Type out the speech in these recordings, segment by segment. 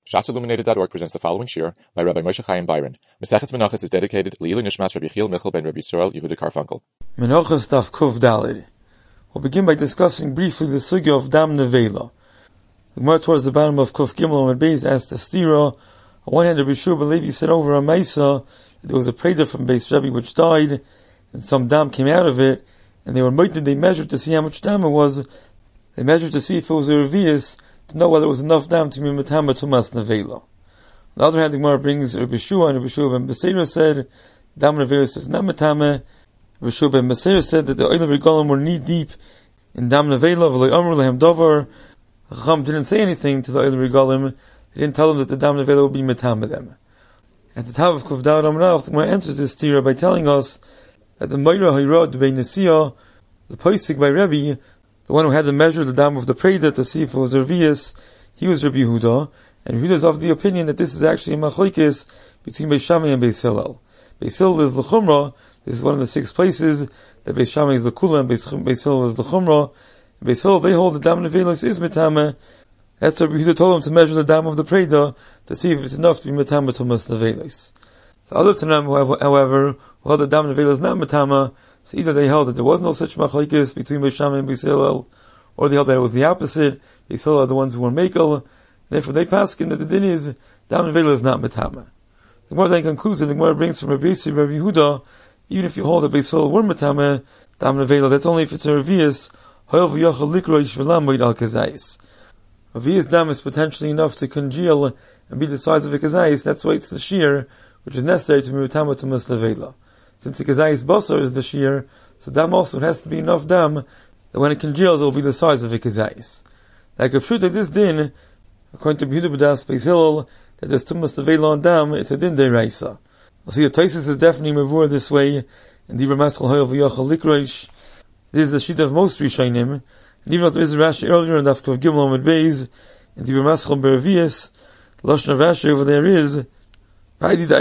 ShatsIlluminated.org presents the following shir by Rabbi Moshe Chaim Byron. Maseches Menachos is dedicated to Leilu Nishmas Rabbi Yechiel Michal ben Rabbi Yisrael Yehuda Karfunkel. Menachos Daf Kuf Daled. We'll begin by discussing briefly the sugya of Dam Nevela. The Gemara towards the bottom of Kuf Gimel and Beis asked the stira. On one hand, Rabbi Shua ben Levi said over a Maisa that there was a preda from Beis Rebbe which died, and some dam came out of it, and they were moited. They measured to see how much dam it was. They measured to see if it was a revius, to know whether it was enough dam to be metama tumas nevela. On the other hand, the Gemara brings Rabbi Shua, and Rabbi Shua ben Beseira said dam nevela is not metama. Rabbi Shua ben Beseira said that the oil regalim were knee deep in dam nevela. V'lo amru lehem davar. Chacham didn't say anything to the oil regalim. They didn't tell them that the dam nevela would be metama them. At the top of Kuf Daud Amrav, the Gemara answers this stira by telling us that the Meira Hayrod by Nesiya, the Poisik by Rebbe, the one who had to measure the dam of the Preda to see if it was Revius, he was Rabbi Yehuda, and Yehuda is of the opinion that this is actually a machlokes between Beis Shammai and Beis Hillel. Beis Hillel is l'chumra. This is one of the 6 places that Beis Shammai is l'kula and Beis Hillel is l'chumra. Beis Hillel, they hold the dam nevelos is metame. That's what Rabbi Yehuda told him to measure the dam of the Preda to see if it's enough to be metame tumas nevelos. The other Tanam, however, who held the dam nevelos is not metame. So either they held that there was no such machlokes between Beis Shammai and Beis Hillel, or they held that it was the opposite. Beis Hillel are the ones who were mekel. Therefore, they paskin that the din is dam nevela is not metama. The Gemara then concludes, and the Gemara brings from Rabbi Yehuda, even if you hold that Beis Hillel were metama, dam nevela, that's only if it's a revius. However, yachal likro yishvelam moed al kazais. Revius dam is potentially enough to congeal and be the size of a kazais. That's why it's the shear which is necessary to be metama to mas nevela. Since the kazais basar is the shear, so dam also has to be enough dam that when it congeals, it will be the size of a kazais. Like a proof like this din, according to Yehuda b'das Beis Hillel, that there's tumas nevela on dam, it's a din deiraisa. We'll see the Taisus is definitely mavur this way, and Dibra Maschal Hoyel v'yachal likroish. This is the sheet of most Rishonim, and even though there is a Rashi earlier in Daf Kuf Gimel Amud Beis, and Dibra Maschal Beravias, the Lashon of Rashi over there is, Rashi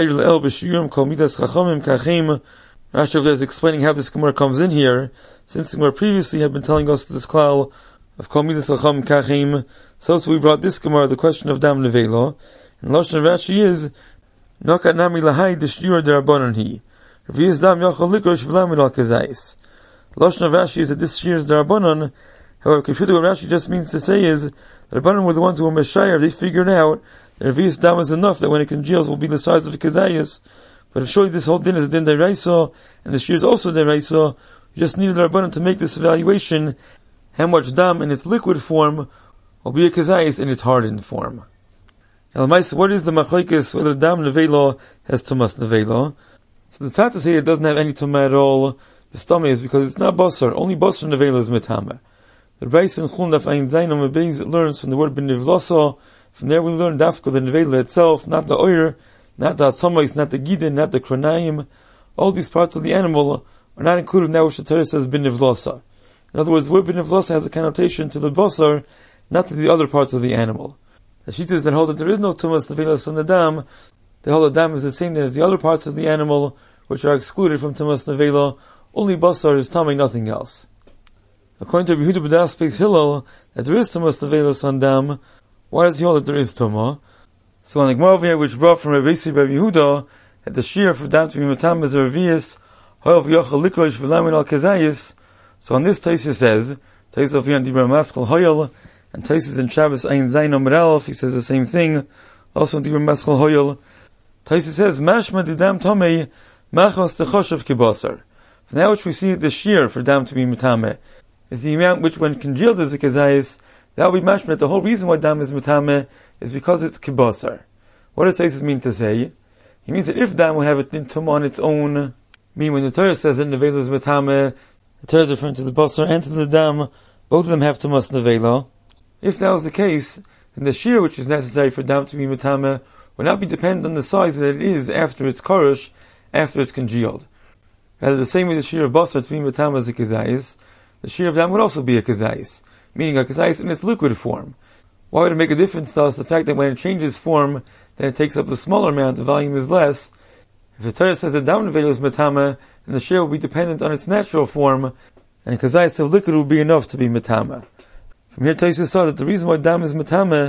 over there is explaining how this Gemara comes in here, since the Gemara previously had been telling us this klal of Kol Midas Chacham Kachim, so we brought this Gemara, the question of Dam Nevela, and Lashon of Rashi is, Nokat Nami Lahai Deshira Derabanan Hi, Revius Dam Yachal Likrosh V'lam Al Kazais. Lashon of Rashi is that this shear is Derabanan. However, computer what Rashi just means to say is, the Rabbanan were the ones who were Meshayar, they figured out that Revius Dam is enough, that when it congeals will be the size of a Kazayas. But if surely this whole din is din deraisa, and the shear is also deraisa, you just needed the Rabbanan to make this evaluation, how much dam in its liquid form will be a kazayis in its hardened form. Now, what is the machlokes whether dam nevela has tumas nevela? So the tzad to say it doesn't have any tumah at all, the stomach is because it's not basar. Only basar nevela is metama. The Rebbeis in Chulun Daf Ayin Zayin Amud Beis learns from the word benivlasa. From there we learn dafka the nevela itself, not the oyer, not the atzamais, not the gidin, not the kronayim. All these parts of the animal are not included in that which the Torah says benivlasa. In other words, the word benivlasa has a connotation to the basar, not to the other parts of the animal. The shittas that hold that there is no tumas nevelas on the dam, they hold the dam is the same as the other parts of the animal, which are excluded from tumas nevela. Only basar is tamei, nothing else. According to Yehuda b'das Beis Hillel, that there is tumas nevelas on dam, why does he hold that there is tumah? So on the Gemara over here, which brought from Rabbi Yehuda, that the shear for dam to be matam is a revius, however yachal likrosh v'lamin al kazayis. So on this Taisus says, Taisus over here on Dibra Maschal Hoyel, and Taisus in Shabbos Ayin Zayin Amud Aleph, he says the same thing. Also in Dibra Maschal Hoyel, Taisus says, Mashma di dam tomei, machmas techoshav kibasar. From that which we see the shear for dam to be matame is the amount which when congealed is a kazayis, that will be mashma. The whole reason why dam is matame is because it's kibasar. What does Taisus mean to say? He means that if dam would have a tumah on its own, meaning when the Torah says that nevela is matame, the Torah is referring to the basar and to the dam, both of them have tumas nevela. If that was the case, then the shear which is necessary for dam to be matame would not be dependent on the size that it is after it's karush, after it's congealed. Rather, the same way the shear of basar to be matame is a kazayis, the shear of dam would also be a kazayis, meaning a kazayis in its liquid form. Why would it make a difference to us the fact that when it changes form, then it takes up a smaller amount, the volume is less? If the Torah says that dam nevela is matame, then the shear will be dependent on its natural form, and a kazayis of liquid will be enough to be matame. From here, Taisus saw that the reason why dam is matame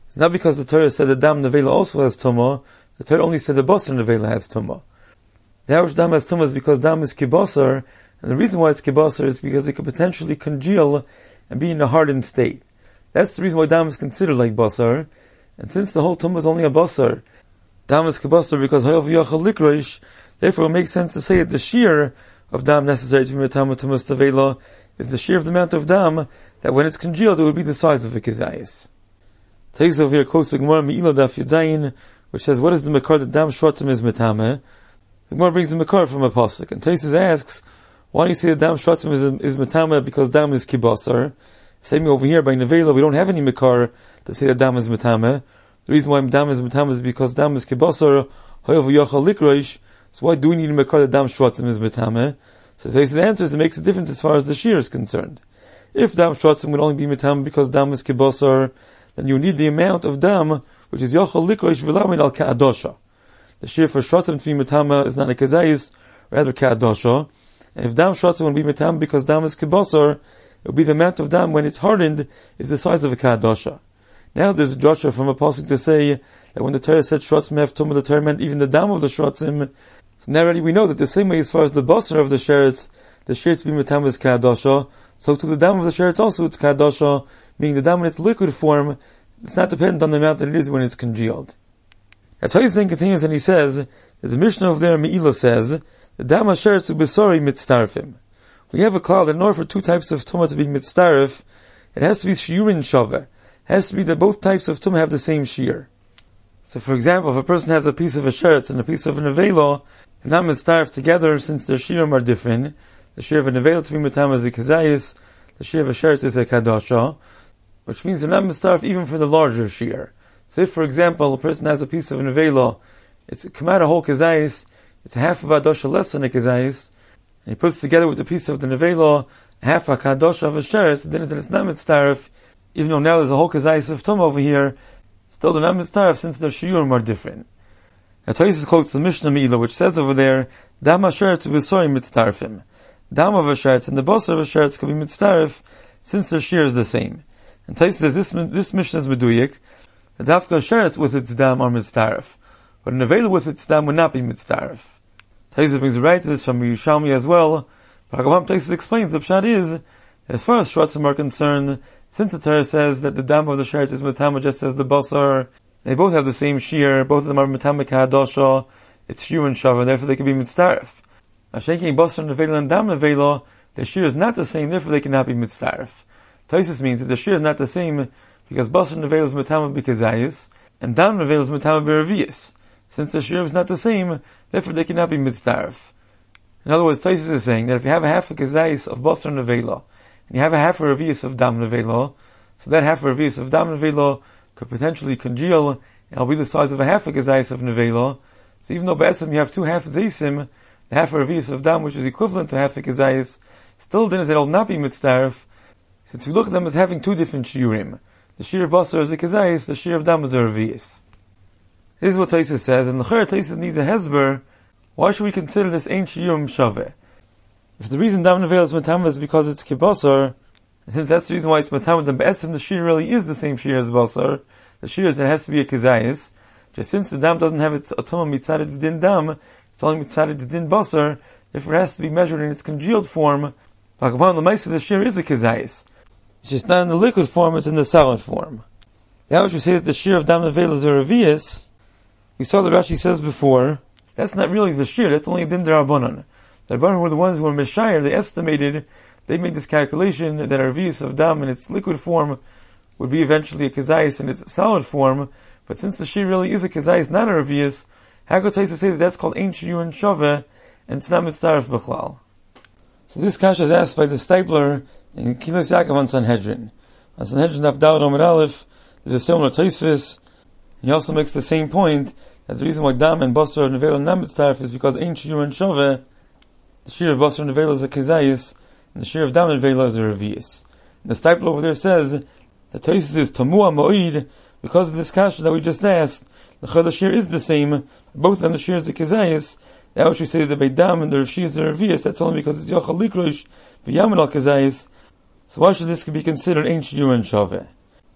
It's not because the Torah said that dam nevela also has tumah. The Torah only said the basar nevela has tumah. The Harish dam has tumah is because dam is kibasar, and the reason why it's kibasar is because it could potentially congeal and be in a hardened state. That's the reason why dam is considered like basar. And since the whole tumah is only a basar, dam is kibasar because hayav yachal likroish. Therefore, it makes sense to say that the shear of dam necessary to be metama tumas tavela is the shear of the amount of dam that when it's congealed it would be the size of a kizayis. Takes over here quotes the Gemara Me'ilah Daf Yudzayin, which says, what is the makar that dam shrotzim is metame? The Gemara brings the makar from a pasuk, and Taisus asks, why do you say that dam shrotzim is metame because dam is kibasar? Same over here by nevela, we don't have any makar to say that dam is metame. The reason why dam is metame is because dam is kibasar, hayav yachal likroish. So why do we need a makar that dam shrotzim is metame? So Taisus answers, it makes a difference as far as the shear is concerned. If dam shrotzim would only be metame because dam is kibasar, then you need the amount of dam, which is yachal likroish v'lamin al ka'adosha. The shear for shrotzim to be metame is not a kazayis, rather ka'adosha. And if dam shrotzim would be metame because dam is kibasar, it would be the amount of dam when it's hardened is the size of a ka'adosha. Now there's a drasha from a pasuk to say that when the Torah said shrotzim have tumah, the Torah meant even the dam of the shrotzim. So now already we know that the same way as far as the basar of the sheretz, the sheretz be metame is ka'adosha, so to the dam of the sheretz also it's ka'adosha, meaning the dam in its liquid form, it's not dependent on the amount that it is when it's congealed. That's how he continues and he says that the Mishnah of there Me'ilah says the dam sheretz ubesori mitztarfim. We have a cloud that in order for two types of tumah to be mitztarif, it has to be shiurin shaveh. It has to be that both types of tumah have the same shear. So for example, if a person has a piece of a sheretz and a piece of a nevela, they're not mitztarif together since their shiurim are different. The shear of a nevela to be metame is a kazayis, the shear of a sheretz is a kadasha, which means they're not mitztarif even for the larger shear. So if, for example, a person has a piece of a nevela, it's come out a whole kazayis, it's a half of a dasha less than a kazayis, and he puts together with the piece of the nevela half a kadasha of a sheretz, then it's not mitztarif, even though now there's a whole kazayis of tum over here, still they're not mitztarif since their shiurim are different. Now Taisus quotes the Mishnah Me'ilah, which says over there, dam sheretz ubesori mitztarifim. Dam of a sheretz and the basar of a sheretz can be mitztarif since their shear is the same. And Taisus says this Mishnah is meduyik. The dafka sheretz with its dam are mitztarif, but a nevela with its dam would not be mitztarif. Taisus brings a right to this from Yerushalmi as well. But Taisus explains the pshat is that as far as shrotzim are concerned, since the Torah says that the dam of the sheretz is metame just as the basar, they both have the same shear. Both of them are metame ka'adosha. It's shiurin shaveh, therefore they can be mitztarif. Mashenking basar nevela and dam nevela, their shear is not the same, therefore they cannot be mitztarif. Taisus means that the shear is not the same because basar nevela is metame b'kazayis and dam nevela is metame b'revius. Since the shear is not the same, therefore they cannot be mitztarif. In other words, Taisus is saying that if you have a half a kazayis of basar nevela and you have a half a revius of dam nevela, so that half a revius of dam nevela could potentially congeal and it'll be the size of a half a kazayis of nevela. So even though b'etzem you have two half zaysim, the half a revius of dam which is equivalent to half a kazayis, still then it will not be mitztarif, since we look at them as having two different shiurim. The shear of basar is a kazayis, the shear of dam is a revius. This is what Taisus says, and the Taisus needs a hezber. Why should we consider this ain't shiurim shaveh? If the reason dam nevela is metame is because it's kibasar, and since that's the reason why it's metame, then be'esim the shear really is the same shear as basar. The shear is that it has to be a kazayis. Just since the dam doesn't have its atumah mitzad its din dam, it's only mitzad its din basar, therefore it has to be measured in its congealed form. Upon the ma'aseh, the shear is a kazayis. It's just not in the liquid form, it's in the solid form. Now if we say that the shear of dam nevela is a revius, we saw that Rashi says before, that's not really the shear, that's only a din derabanan. The Rabbanan were the ones who were mishayir, they estimated, they made this calculation that a revius of dam in its liquid form would be eventually a kazayis in its solid form, but since the shear really is a kazayis, not a revius, how could Taisus say that that's called ein shiurin shaveh, and it's not mitztarif b'chlal? So this kasha is asked by the Stipler in Kilos Yaakov on Sanhedrin. On Sanhedrin Daf Daled Amud Aleph, there's a similar Tosfos. He also makes the same point that the reason why dam and basar and nevela not mitztarif is because ein shiurin shaveh, the shear of basar and nevela is a kazayis, and the shear of dam and nevela is a revius. And the Stipler over there says that Tosfos is tamua mo'id because of this kasha that we just asked. The shear is the same. Both of them the shear is the kazayis. Now we say that by dam and the shear is the revius. That's only because it's yochal likroish v'yamin al kazayis. So why should this be considered ein shiurin shaveh?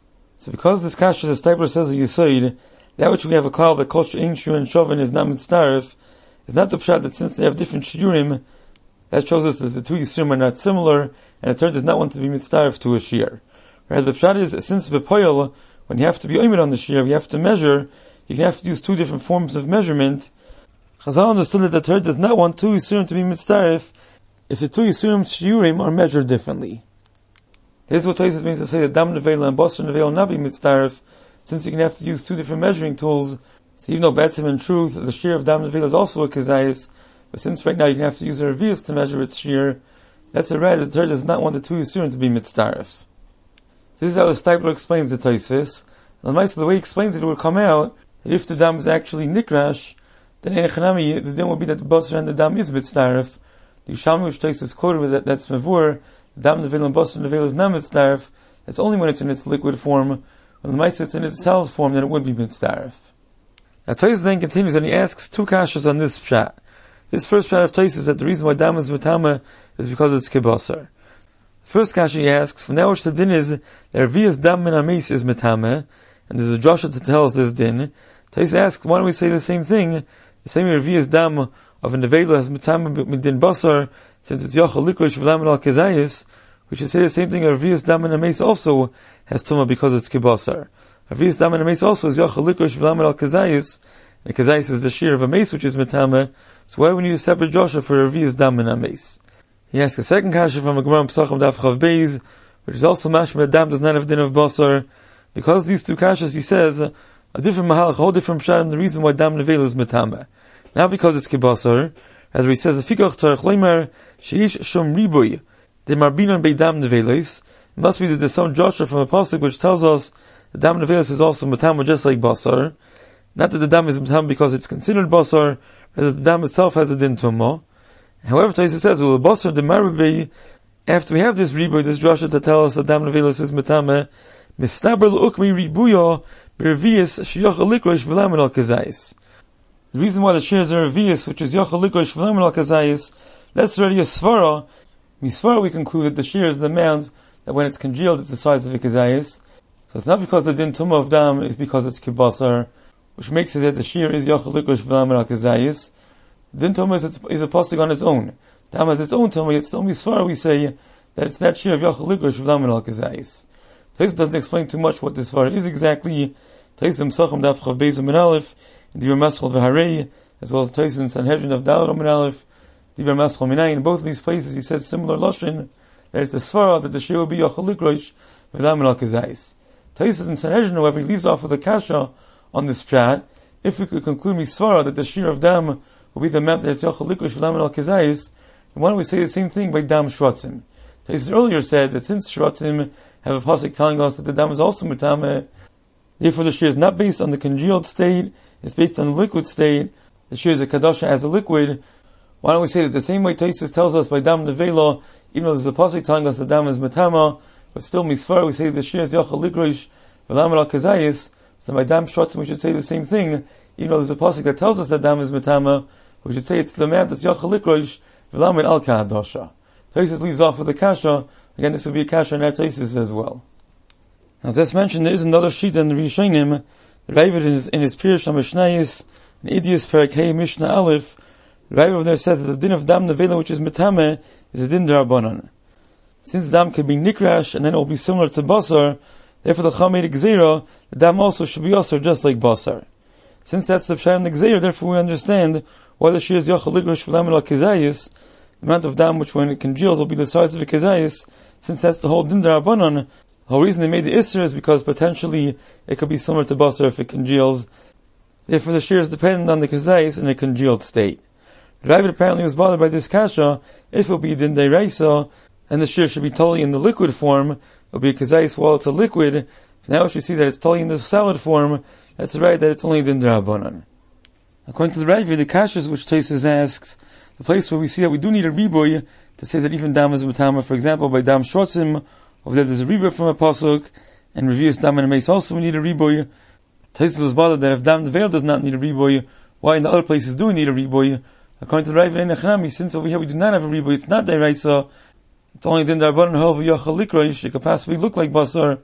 So because this kasha, the Stipler says that Yisoid, that which we have a cloud that calls She'ein Shur and Shoven is not mitzaref, is not the pshat that since they have different shiurim, that shows us that the two Yisurim are not similar, and the third does not want to be mitzaref to a shir. Rather, the pshat is, since bepoil, when you have to be oimid on the shir, you have to measure, you have to use two different forms of measurement. Chazal understood that the third does not want two Yisurim to be mitzaref, if the two Yisurim shiurim are measured differently. Here's what Tosfos means to say that Dam Nevela and Basar Nevela will not be mitzaref, since you can have to use two different measuring tools. So even though Betzim in truth, the shear of Dam Nevela is also a kezayis, but since right now you can have to use a revius to measure its shear, that's a right that the third does not want the two Yisurim to be mitzaref. This is how the Stipler explains the Tosfos. And the way he explains it would come out that if the dam is actually nikrash, then in Echanami, the din will be that the Basar and the dam is mitzaref. The Yishalmi which Tosfos quoted with that's mevur, the Dam Nevela and Basar Nevela is not mitzaref. That's only when it's in its liquid form. When the Maisa it's in its solid form, then it would be mitzaref. Now Tosfos then continues and he asks two kashas on this pshat. This first pshat of Tosfos is that the reason why dam is mitama is because it's kibasar. The first kasha he asks, from now which the din is that Revius dam min ames is mitama, and there's a drasha to tell us this din. Tosfos asks, why don't we say the same thing? The same Revius dam of a nevela has mitama midin basar, since it's yochel likrish v'lamin al kezayis, we should say the same thing. Revius dam min ames also has tuma because it's kibasar. Revius dam min ames also is yochel likrish v'lamin al kezayis, and kezayis is the shear of a mace which is mitama. So why do we need a separate drasha for Revius dam min ames? He asks a second kasha from a Gemara in Pesachim Daf Chav Beis, which is also mashma that dam does not have din of basar. Because these two kashas, he says, a different mahalach, a whole different pshat, and the reason why dam nevela is mitama. Not because it's kibasar, as he says, "Fikach tzarich leimer sheish shom ribuy de marbinon bei dam nevelis." It must be that there's some drasha from a pasuk which tells us that dam nevelis is also mitama just like basar. Not that the dam is mitama because it's considered basar, but that the dam itself has a din tumah. However, Tosfos says, "Well, the basar de maribei." After we have this ribuy, this drasha to tell us that dam nevelis is mitama, misnaber l'ukmi ribuyo b'revius sheyochel likrosh v'lamin al kezayis. The reason why the shears are revius, which is yochel likrosh v'lamin al kezayis, that's already a svara. Misvara we conclude that the shear is the amount that when it's congealed, it's the size of a kezayis. So it's not because the din tumah of dam is because it's kibasar, which makes it that the shear is yochel likrosh v'lamin al kezayis. Din tumah is a pasuk on its own. Dam has its own tumah, yet still misvara we say that it's not shear of yochel likrosh v'lamin al kezayis. Tosfos doesn't explain too much what this svara is exactly. Tosfos in Pesachim Daf Chav Beis U'Min Aleph, Divrei Maschal v'Harei, as well as Tosfos in Sanhedrin of Daled U'Min Aleph, Divrei Maschal Minayin. In both of these places, he says similar lashon. That is the svara that the shear will be yochel likrosh v'lamin al kezayis. Tosfos in Sanhedrin, however, he leaves off with a kasha on this pshat. If we could conclude misvara that the shear of dam will be the amount that it's yochel likrosh v'lamin al kezayis, then why don't we say the same thing by dam shratzim? Tosfos earlier said that since shratzim have a pasuk telling us that the dam is also mitama, therefore the shear is not based on the congealed state, it's based on the liquid state. The shear is a kadasha as a liquid. Why don't we say that the same way Tosfos tells us by dam nevela, even though there's a pasuk telling us that dam is mitama, but still misfar, we say the shear is yochel likrosh v'lamin al kezayis. So by dam shratzim we should say the same thing, even though there's a pasuk that tells us that dam is mitama, we should say it's the amount that's yochel likrosh v'lamin al kadasha. Tosfos leaves off with a kasha. Again, this would be a kasha in our Tosfos as well. Now, as mentioned, there is another sheet in the Rishonim. The Ravid is in his Pirush HaMishnayis, in Idias Perek Hey Mishnah Aleph. The Ravid over there says that the din of dam nevela, which is mitame, is a din d'Rabbanan. Since dam can be nikrash and then it will be similar to basar, therefore the Chacham made a gzeira, the dam also should be asar just like basar. Since that's the pshat in the gzeira, therefore we understand why the shear is yochel likrosh v'lamin al kezayis. The amount of dam which when it congeals will be the size of a kezayis. Since that's the whole din d'Rabbanan, the whole reason they made the isser is because potentially it could be similar to basar if it congeals. Therefore the shear is dependent on the kezayis in a congealed state. The Ravid apparently was bothered by this kasha. If it will be din deiraisa, and the shear should be totally in the liquid form, it will be a kezayis while it's a liquid. Now if you see that it's totally in the solid form, that's right that it's only din d'Rabbanan. According to the Ravid, the kashas which Tosfos asks, the place where we see that we do need a riboy to say that even dam is mitama, for example, by dam shrotzim, over there there's a riboy from a pasuk, and revius dam and a mace also we need a riboy. Tosfos was bothered that if dam nevela does not need a riboy, why in the other places do we need a riboy? According to the Ravid and Echanami, since over here we do not have a riboy, it's not deraisa, it's only din d'Rabbanan however yochel likrosh, it could possibly look like basar.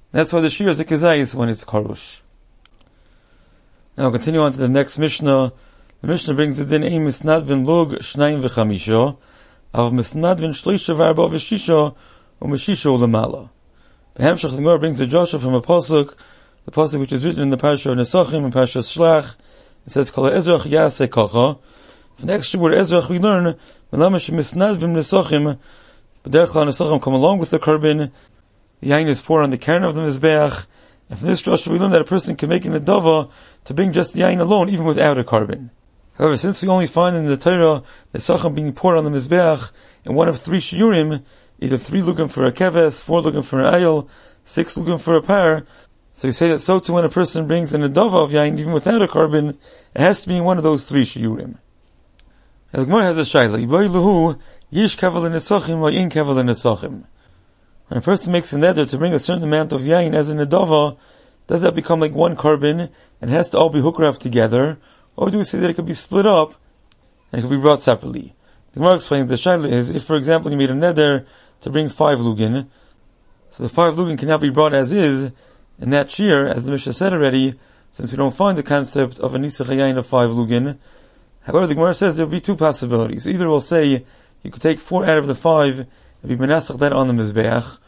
That's why the shir is a kezayis when it's karush. Now we'll continue on to the next Mishnah. The Mishnah brings the din ein misnadvin lug shnayim v'chamisho, av misnadvin shloisha v'arba v'shisho, u'meshisho u'lemala. Behemshach the Gemara brings the Joshua from a pasuk, the pasuk which is written in the parasha of Nesachim and parasha Shlach. It says, Kol Ezrach Yaseh Kacha. From the extra word Ezrach we learn, Melamish misnadvim Nesachim, but Derech Kla Nesachim come along with the carbon, the yain is poured on the kern of the Mizbeach, and from this Joshua we learn that a person can make an adava to bring just the yain alone, even without a carbon. However, since we only find in the Torah Nesachim being poured on the Mizbeach in one of 3 shiurim, either 3 lugim for a keves, 4 lugim for an ayil, 6 lugim for a par. So you say that so too when a person brings an adava of yain, even without a carbon, it has to be in one of those 3 shiurim. The Gemara has a shayla, Yiboy luhu, yish kaval nesachim, or in kaval nesachim. When a person makes a neder to bring a certain amount of yain as an adava, does that become like one carbon, and it has to all be hookrav together, or do we say that it could be split up, and it could be brought separately? The Gemara explains the shayla is, if for example you made a neder to bring 5 lugin, so the 5 lugin cannot be brought as is, in that shir, as the Mishnah said already, since we don't find the concept of a nisach yain of 5 lugin. However, the Gemara says there will be 2 possibilities. Either we'll say you could take 4 out of the 5 and be menasach that on the mizbeach.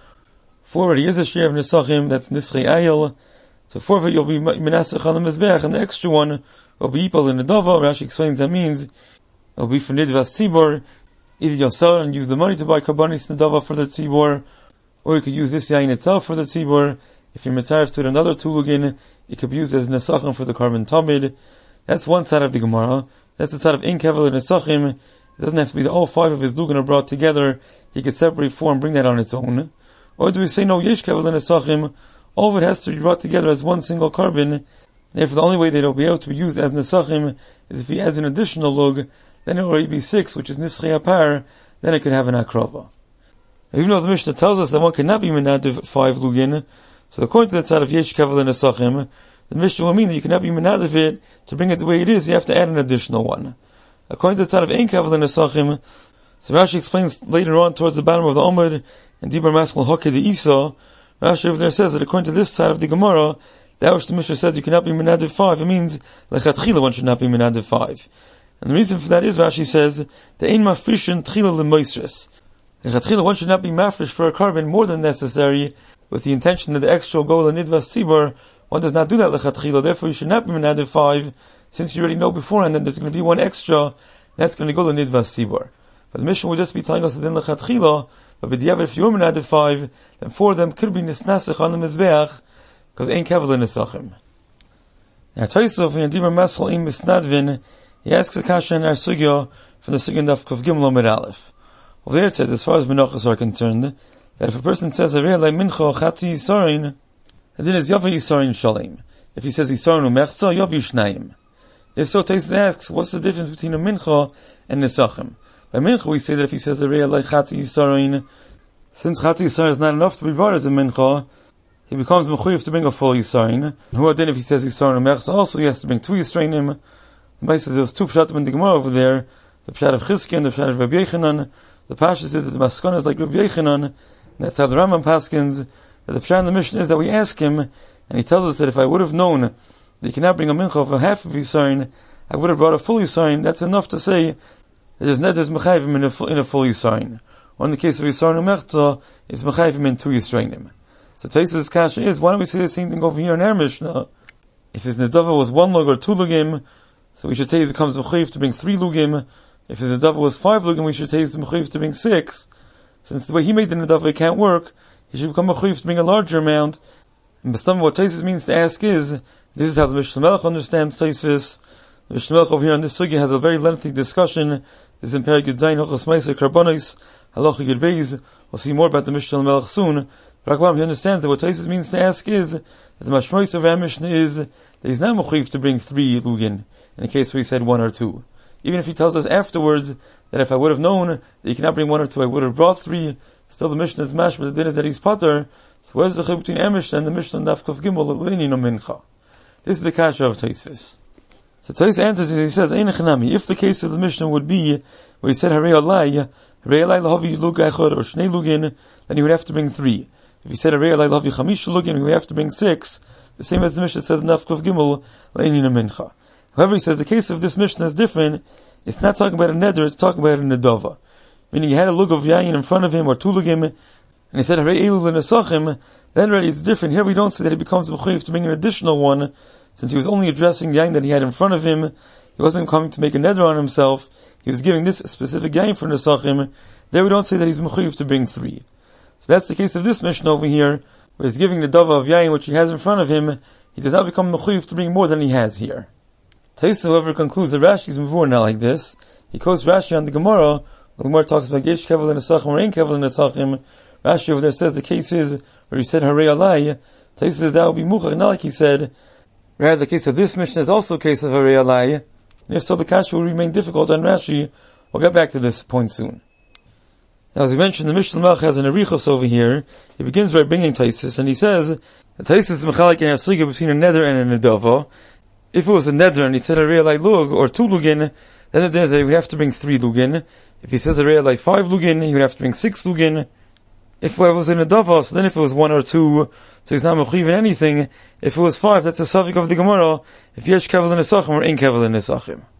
4 already is a shir of nisachim, that's nisrei ayil. So 4 of it you'll be menasach on the mizbeach, and the extra one will be yipal in the dava. Rashi explains that means it will be for nidvas tzibor. Either you'll sell it and use the money to buy karbanis nedava for the tzibor, or you could use this yain itself for the tzibor. If you're mitzaref to it another 2 lugin, it could be used as nesachim for the carbon tamid. That's one side of the Gemara. That's the side of in kevel and nesachim. It doesn't have to be that all 5 of his lugin are brought together. He could separate 4 and bring that on its own. Or do we say no, yesh kevel and nesachim? All of it has to be brought together as one single carbon. Therefore, the only way that it will be able to be used as nesachim is if he adds an additional lug. Then it will already be 6, which is nisrei apar. Then it could have an akrava. Even though the Mishnah tells us that one cannot be menadiv 5 lugin, so according to that side of yesh kevel and nesachim, the Mishnah will mean that you cannot be menadiv it to bring it the way it is. You have to add an additional one. According to the side of ein kevel and nesachim, so Rashi explains later on towards the bottom of the Omid and Dibar Maskal Hoke de Isa. Rashi over there says that according to this side of the Gemara, that which the Mishnah says you cannot be menadiv 5, it means lechatchila one should not be menadiv 5. And the reason for that is Rashi says the ein mafrishin tchila lemoisres. Lechatchila one should not be mafresh for a carbon more than necessary, with the intention that the extra will go lenidvas tzibor. One does not do that lechatchila, therefore you should not be menadiv 5, since you already know beforehand that there's going to be one extra, that's going to go lenidvas tzibor. But the Mishnah will just be telling us that in lechatchila, but b'diavad if you were menadiv 5, then 4 of them could be nisnasich on the mizbeach, because ain't kevel nesachim. Now Tosaf in Dibar Maskal im misnadvin, he asks a kasha in our sugya from the sugya daf kuf gimel amid aleph. Over there it says, as far as menachos are concerned, that if a person says arei lei mincha chatzi yisarin, then is yavi yisarin shalim. If he says yisarin umechza, yavi shnayim. If so, Tosaf asks, what's the difference between a mincha and nesachim? By mincha we say that if he says arei lei chatzi yisarin, since chatzi yisarin is not enough to be brought as a mincha, he becomes mechuyev to bring a full yisarin. Who then if he says yisarin umechza, also he has to bring 2 yisrainim. Basically, there's 2 pshatim in the Gemara over there, the pshat of Chizkiah and the pshat of Rabbi Yechanan. The Pasha says that the Maskana is like Rabbi Yechanan, and that's how the Rambam paskins, that the pshat in the Mishnah is that we ask him, and he tells us that if I would have known that you cannot bring a mincha for half of Yisarin, I would have brought a full Yisarin. That's enough to say that there's mechayvim in a full Yisarin. Or in the case of Yisarin Umechza, it's mechayvim in 2 Yisrainim. So Tosaf's kasha is, why don't we say the same thing over here in our Mishnah? If his nedava was 1 lug or 2 lugim, so we should say it becomes mechuyev to bring 3 lugim. If his nedava was 5 lugim, we should say it's mechuyev to bring 6. Since the way he made the nedava it can't work, he should become mechuyev to bring a larger amount. And what Tosaf means to ask is, this is how the Mishnah Melech understands Tosaf. The Mishnah Melech over here on this sugya has a very lengthy discussion. This is in Perek Yud Zayin Hilchos Meiser Karbonos Halacha Yud Beis. We'll see more about the Mishnah Melech soon. But he understands that what Tosaf means to ask is, that the mashmois of our Mishnah is that he's not mechuyev to bring 3 lugin, in a case where he said 1 or 2. Even if he tells us afterwards that if I would have known that you cannot bring 1 or 2, I would have brought 3, still the Mishnah is mashma, the din is that he's potter. So what is the chiluk between our Mishnah and the Mishnah Daf Kuf Gimel L'Leinin Mincha? This is the kasha of Tosaf. So Tosaf answers, he says, Ein echanami, if the case of the Mishnah would be where he said Harei alai lahavi lug echad or shnei lugin, then he would have to bring 3. If he said, Arei Alai Lavi Chamisha Lugin, we have to bring 6, the same as the Mishnah says in Daf Kuf Gimel, Le'inyin Mincha. However, he says the case of this Mishnah is different. It's not talking about a neder, it's talking about a nedava. Meaning he had a lug of yayin in front of him, or 2 lugim, and he said, Harei elu l'nesachim, then already it's different. Here we don't see that he becomes mechuyev to bring an additional one, since he was only addressing the yayin that he had in front of him. He wasn't coming to make a neder on himself. He was giving this specific yayin for nesachim. There we don't say that he's mechuyev to bring 3. So that's the case of this Mishnah over here, where he's giving the dava of yayin which he has in front of him. He does not become mechuyev to bring more than he has here. Taisa, however, concludes that Rashi is mavur not like this. He quotes Rashi on the Gemara. The Gemara talks about yesh kevel l'nesachim or ein kevel l'nesachim. Rashi over there says the case is where he said Harei Alai. Taisa says that would be muchach, not like he said. Rather, the case of this Mishnah is also a case of Harei Alai. And if so, the kasha will remain difficult on Rashi. We'll get back to this point soon. Now, as we mentioned, the Mishnah Melech has an arichos over here. He begins by bringing Taisis, and he says that Taisis is mechalik and a between a neder and a nedava. If it was a neder and he said Harei Alai lug, or 2 lugin, then it is that he would have to bring 3 lugin. If he says Harei Alai 5 lugin, he would have to bring 6 lugin. If it was in a dava, so then if it was 1 or 2, so he's not mechuyev in anything. If it was 5, that's a suffix of the Gemara. If yesh kevel l'nesachim or ein kevel l'nesachim. And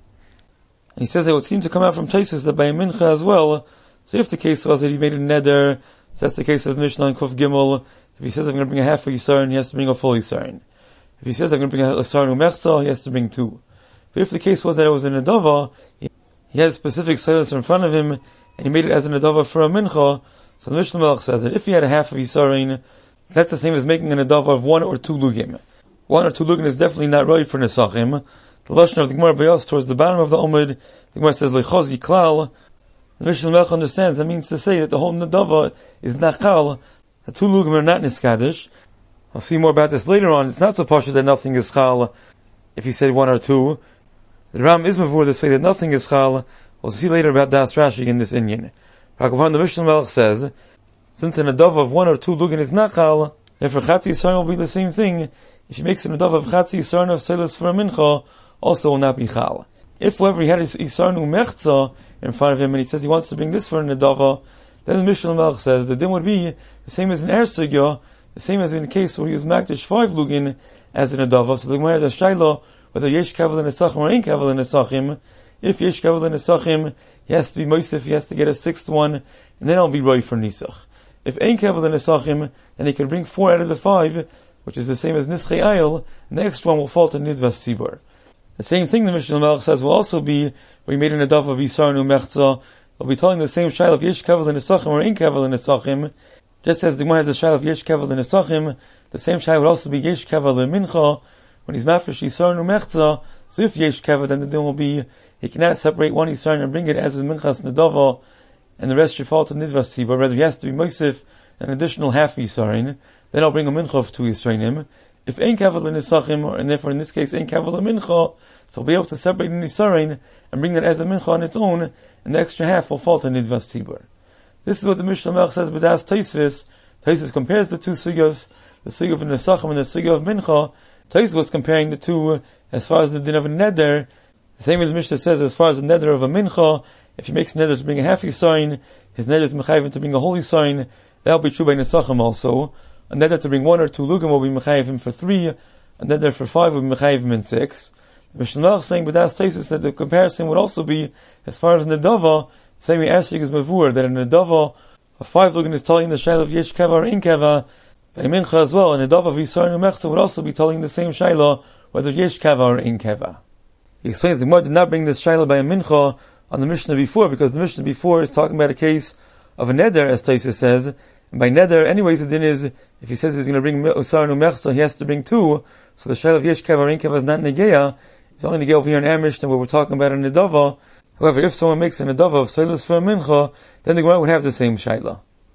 he says it would seem to come out from Taisus that by a mincha as well. So if the case was that he made a neder, so that's the case of the Mishnah in Kuf Gimel. If he says I'm going to bring a half of Yisrael, he has to bring a full Yisrael. If he says I'm going to bring a Yisrael Umechta, he has to bring 2. But if the case was that it was in a dava, he had a specific silence in front of him, and he made it as an adava for a mincha. So the Mishnah Melech says that if he had a half of Yisrael, that's the same as making an adava of 1 or 2 lugim. 1 or 2 lugim is definitely not right for nesachim. The lashon of the Gemara Bayos towards the bottom of the Omid, the Gemara says lechoz yiklal. The Mishnah Melech understands that means to say that the whole nedava is nachal. The 2 lugim are not niskadish. I'll see more about this later on. It's not so poshut that nothing is chal if he said 1 or 2. The Ram is mavur this way that nothing is chal. We'll see later about Das Rashi in this inyan. The Mishnah Melech says, since an adava of 1 or 2 lugin is not chal, therefore Chatzi Yisrael will be the same thing. If he makes an adava of Chatzi Yisrael of Seilas for a mincha, also will not be chal. If, however, he had his Yisrael Mechza in front of him and he says he wants to bring this for an adava, then the Mishnah Melech says the din would be the same as an Er Sugya, the same as in the case where he was makdish 5 lugin as an adava. So the Gemara has a shayla whether yesh kevel l'nesachim or ein kevel l'nesachim. If yesh kevel l'nesachim, he has to be moisef, he has to get a 6th one, and then it'll be right for nisach. If ein kevel l'nesachim, then he can bring 4 out of the 5, which is the same as nischei ayil, and the extra one will fall to nidvas tzibur. The same thing the Mishnah Melech says will also be where he made an adava of Yisar Mechza. We'll be telling the same shayla of yesh kevel l'nesachim or ein kevel l'nesachim. Just as the Gemara has a shayla of yesh kevel l'nesachim, the same shayla would also be yesh kevel l'mincha. When he's mafresh Yisar Mechza, so if yesh kevel, then the din will be he cannot separate one Yisrael and bring it as a minchas nedava, and the rest should fall to nidvas tzibur. Rather, he has to be moisef an additional half Yisrael. Then I'll bring a mincha of 2 Yisraelim. If ein kavel l'nisachim, and therefore in this case ein kavel l'mincha, so I'll be able to separate the Yisrael and bring that as a mincha on its own, and the extra half will fall to nidvas tzibur. This is what the Mishnah Melech says. But as Taisvis compares the 2 sugyos, the sugya of nisachim and the sugya of mincha. Taisvis was comparing the 2 as far as the din of a neder. The same as the Mishnah says, as far as the neder of a mincha, if he makes a neder to bring a half Yisrael, his neder is mechayiv to bring a whole Yisrael. That will be true by nesachim also. A neder to bring 1 or 2 lugim will be mechayiv him for 3. A neder for 5 will be mechayiv him in 6. The Mishnah Melech is saying, but that's Taisvis that the comparison would also be as far as nedava. Same way Asik is mavur that a nedava of 5 lugim is telling the shayla of yesh keva or in keva. By mincha as well, a nedava of Yisrael Mechza would also be telling the same shayla whether yesh keva or in keva. He explains the Gemara did not bring this shayla by a mincha on the Mishnah before, because the Mishnah before is talking about a case of a neder, as Taisa says. And by neder, anyways, the din is, if he says he's going to bring usar numechta, he has to bring 2. So the shayla of yesh keva or in keva is not negeya. It's only negeya over here in our Mishnah where we're talking about a nedava. However, if someone makes a nedava of seilas for a mincha, then the Gemara would have the same shayla.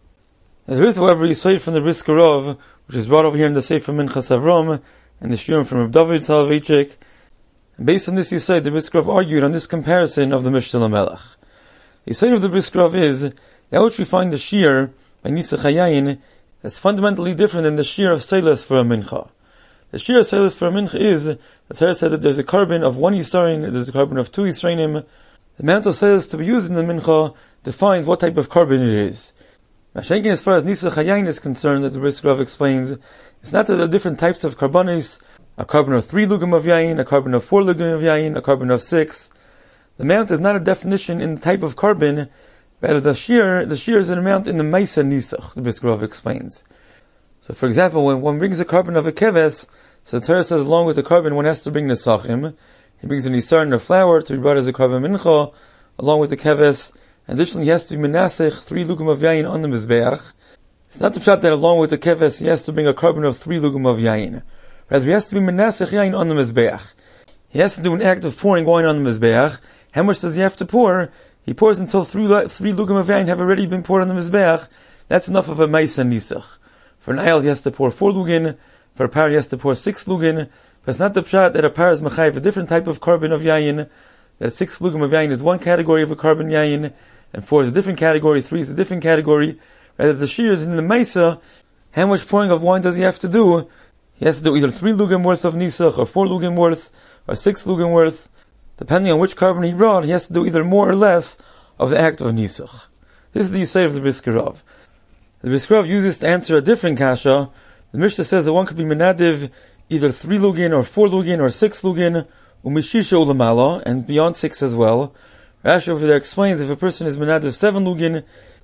There is, however, Yisrael from the Brisker Rov, which is brought over here in the Sefer Minchas Avram, and the Shurim from Reb David Soloveitchik. And based on this Yisrael, the Brisker Rov argued on this comparison of the Mishnah Melech. The Yisrael of the Brisker Rov is that which we find the Shir by Nisach Hayayin that's fundamentally different than the Shir of Seilas for a Mincha. The Shir of Seilas for a Mincha is, the Torah said that there's a carbon of 1 Yisrael, there's a carbon of 2 Yisraelim. The amount of Seilas to be used in the Mincha defines what type of carbon it is. Mashenkin, as far as Nisach Hayayin is concerned, that the Brisker Rav explains, it's not that there are different types of karbanis, a carbon of 3 lugim of yayin, a carbon of 4 lugim of yayin, a carbon of 6. The amount is not a definition in the type of carbon, but the shear is an amount in the Maisa Nisach, the Brisker Rav explains. So for example, when one brings a carbon of a keves, so the Torah says along with the carbon one has to bring nesachim. He brings an isar and a flour to be brought as a carbon mincha, along with the keves. Additionally, he has to be menasech 3 lugim of yayin on the mizbeach. It's not the pshat that along with the keves he has to bring a carbon of 3 lugim of yayin. Rather, he has to be menasech yayin on the mizbeach. He has to do an act of pouring wine on the mizbeach. How much does he have to pour? He pours until 3 lugim of yayin have already been poured on the mizbeach. That's enough of a ma'isa nisach. For an ayal he has to pour 4 lugin. For a par he has to pour 6 lugin. But it's not the pshat that a par is mechayiv a different type of carbon of yayin. That 6 lugim of yayin is one category of a carbon yayin, and 4 is a different category, 3 is a different category. Rather, the shear is in the Maisa. How much pouring of wine does he have to do? He has to do either 3 lugim worth of nisach, or 4 lugim worth, or 6 lugim worth. Depending on which carbon he brought, he has to do either more or less of the act of nisach. This is the Yisay of the Brisker Rav. The Brisker Rav uses to answer a different kasha. The Mishnah says that one could be menadiv either 3 lugin, or 4 lugin, or 6 lugin, umishisha ulamala, and beyond 6 as well. Rashi over there explains if a person is menadiv 7 lugin,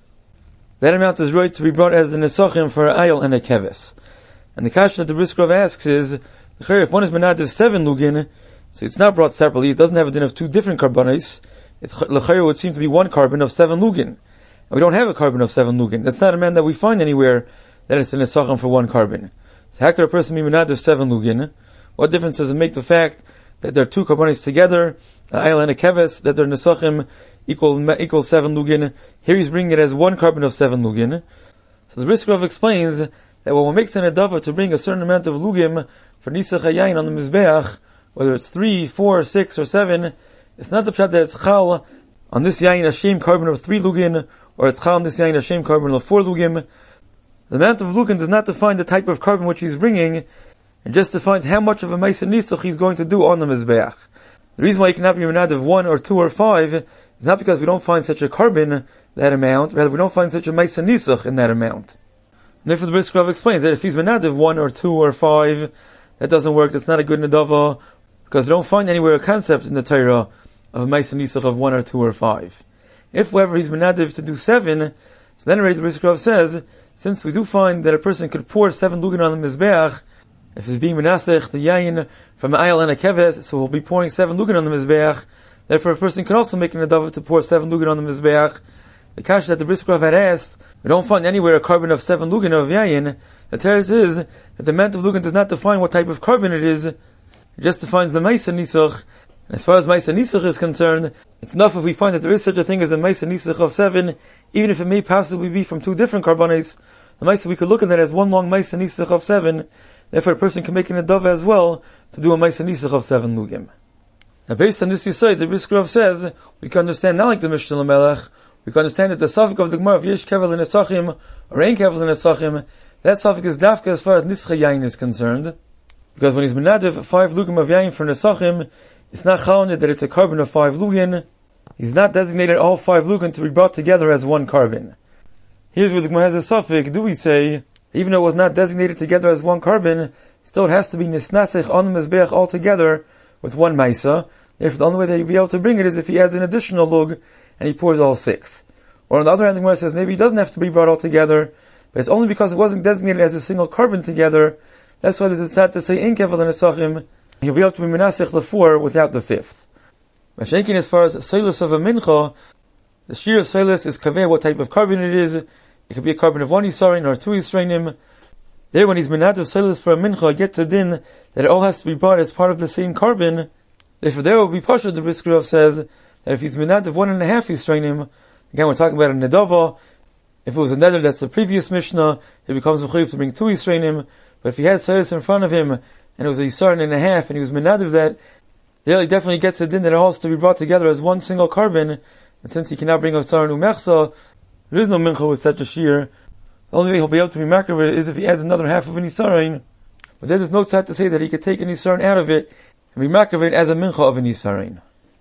that amount is right to be brought as the nesachim for an ayil and a keves. And the kasha that the Brisker Rav asks is, if one is menadiv 7 lugin, so it's not brought separately, it doesn't have a din of 2 different carbonis, l'chayr would seem to be 1 carbon of 7 lugin. And we don't have a carbon of 7 lugin. That's not a man that we find anywhere that is the nesachim for 1 carbon. So how could a person be menadiv 7 lugin? What difference does it make the fact that there are 2 carbonis together, an ayil and a keves, that their nesachim equal 7 lugin? Here he's bringing it as 1 carbon of 7 lugin. So the Brisker Rav explains that when one makes an adava to bring a certain amount of lugim for nisach hayayin on the mizbeach, whether it's 3, 4, 6, or 7, it's not the pshat that it's chal on this yayin Hashem carbon of 3 lugin, or it's chal on this yayin Hashem carbon of 4 lugim. The amount of lugin does not define the type of carbon which he's bringing, it just defines how much of a ma'isa nisach he's going to do on the mizbeach. The reason why he cannot be menadiv 1 or 2 or 5 is not because we don't find such a carbon, that amount, rather we don't find such a ma'isa nisach in that amount. And therefore the Brisker Rav explains that if he's menadiv 1 or 2 or 5, that doesn't work, that's not a good nadava, because we don't find anywhere a concept in the Torah of a ma'isa nisach of 1 or 2 or 5. If, however, he's menadiv to do 7, so then the Brisker Rav says, since we do find that a person could pour 7 lugin on the mizbeach, if he's being menasech the yayin from an ayil and a keves, so he'll be pouring 7 lugin on the mizbeach. Therefore, a person can also make an adava to pour 7 lugin on the mizbeach. The kasha that the Brisker Rav had asked, we don't find anywhere a carbon of 7 lugin of yayin. The teretz is that the amount of lugin does not define what type of carbon it is. It just defines the ma'isa nisach. And as far as ma'isa nisach is concerned, it's enough if we find that there is such a thing as a ma'isa nisach of 7, even if it may possibly be from 2 different carbonis. The ma'isa, we could look at that as one long ma'isa nisach of 7. Therefore, a person can make an adava as well to do a ma'isa nisach of 7 lugim. Now, based on this yisod, the Brisker Rav says we can understand not like the Mishnah Lamelech. We can understand that the suffix of the Gemara of Yesh Kevel Nesachim or Ein Kevel Nesachim, that suffix is dafka as far as Nischa Yain is concerned, because when he's menadiv 5 lugim of Yain for Nesachim, it's not chalanet that it's a carbon of 5 lugin. He's not designated all 5 lugin to be brought together as 1 carbon. Here's where the Gemara has a suffix. Do we say, even though it was not designated together as 1 carbon, still it has to be nisnasech on the mizbeach all together with 1 maisa. Therefore, the only way that he'll be able to bring it is if he adds an additional lug and he pours all 6. Or on the other hand, the Gemara says maybe he doesn't have to be brought all together, but it's only because it wasn't designated as a single carbon together. That's why there's a tzad to say in kevel and esachim. He'll be able to be menasech the 4 without the 5th. Mashenkin, as far as soilus of a mincha, the shear of soilus is kaveh what type of carbon it is. It could be a carbon of 1 isarin or 2 israinim. There, when he's menadiv soilus for a mincha, gets a din that it all has to be brought as part of the same carbon. Therefore, there will be pasha. The Brisker Rav says that if he's menadiv 1.5 israinim, again we're talking about a nedava. If it was a neder that's the previous Mishnah, it becomes mechuyev to bring 2 israinim. But if he had soilus in front of him and it was a isarin and a half, and he was menadiv that, there he definitely gets a din that it all has to be brought together as 1 single carbon. And since he cannot bring a isarin umechsa, there is no mincha with such a shear. The only way he'll be able to be makriv is if he adds another half of an isarin. But then there's no tzad to say that he could take an isarin out of it and be makriv as a mincha of an isarin.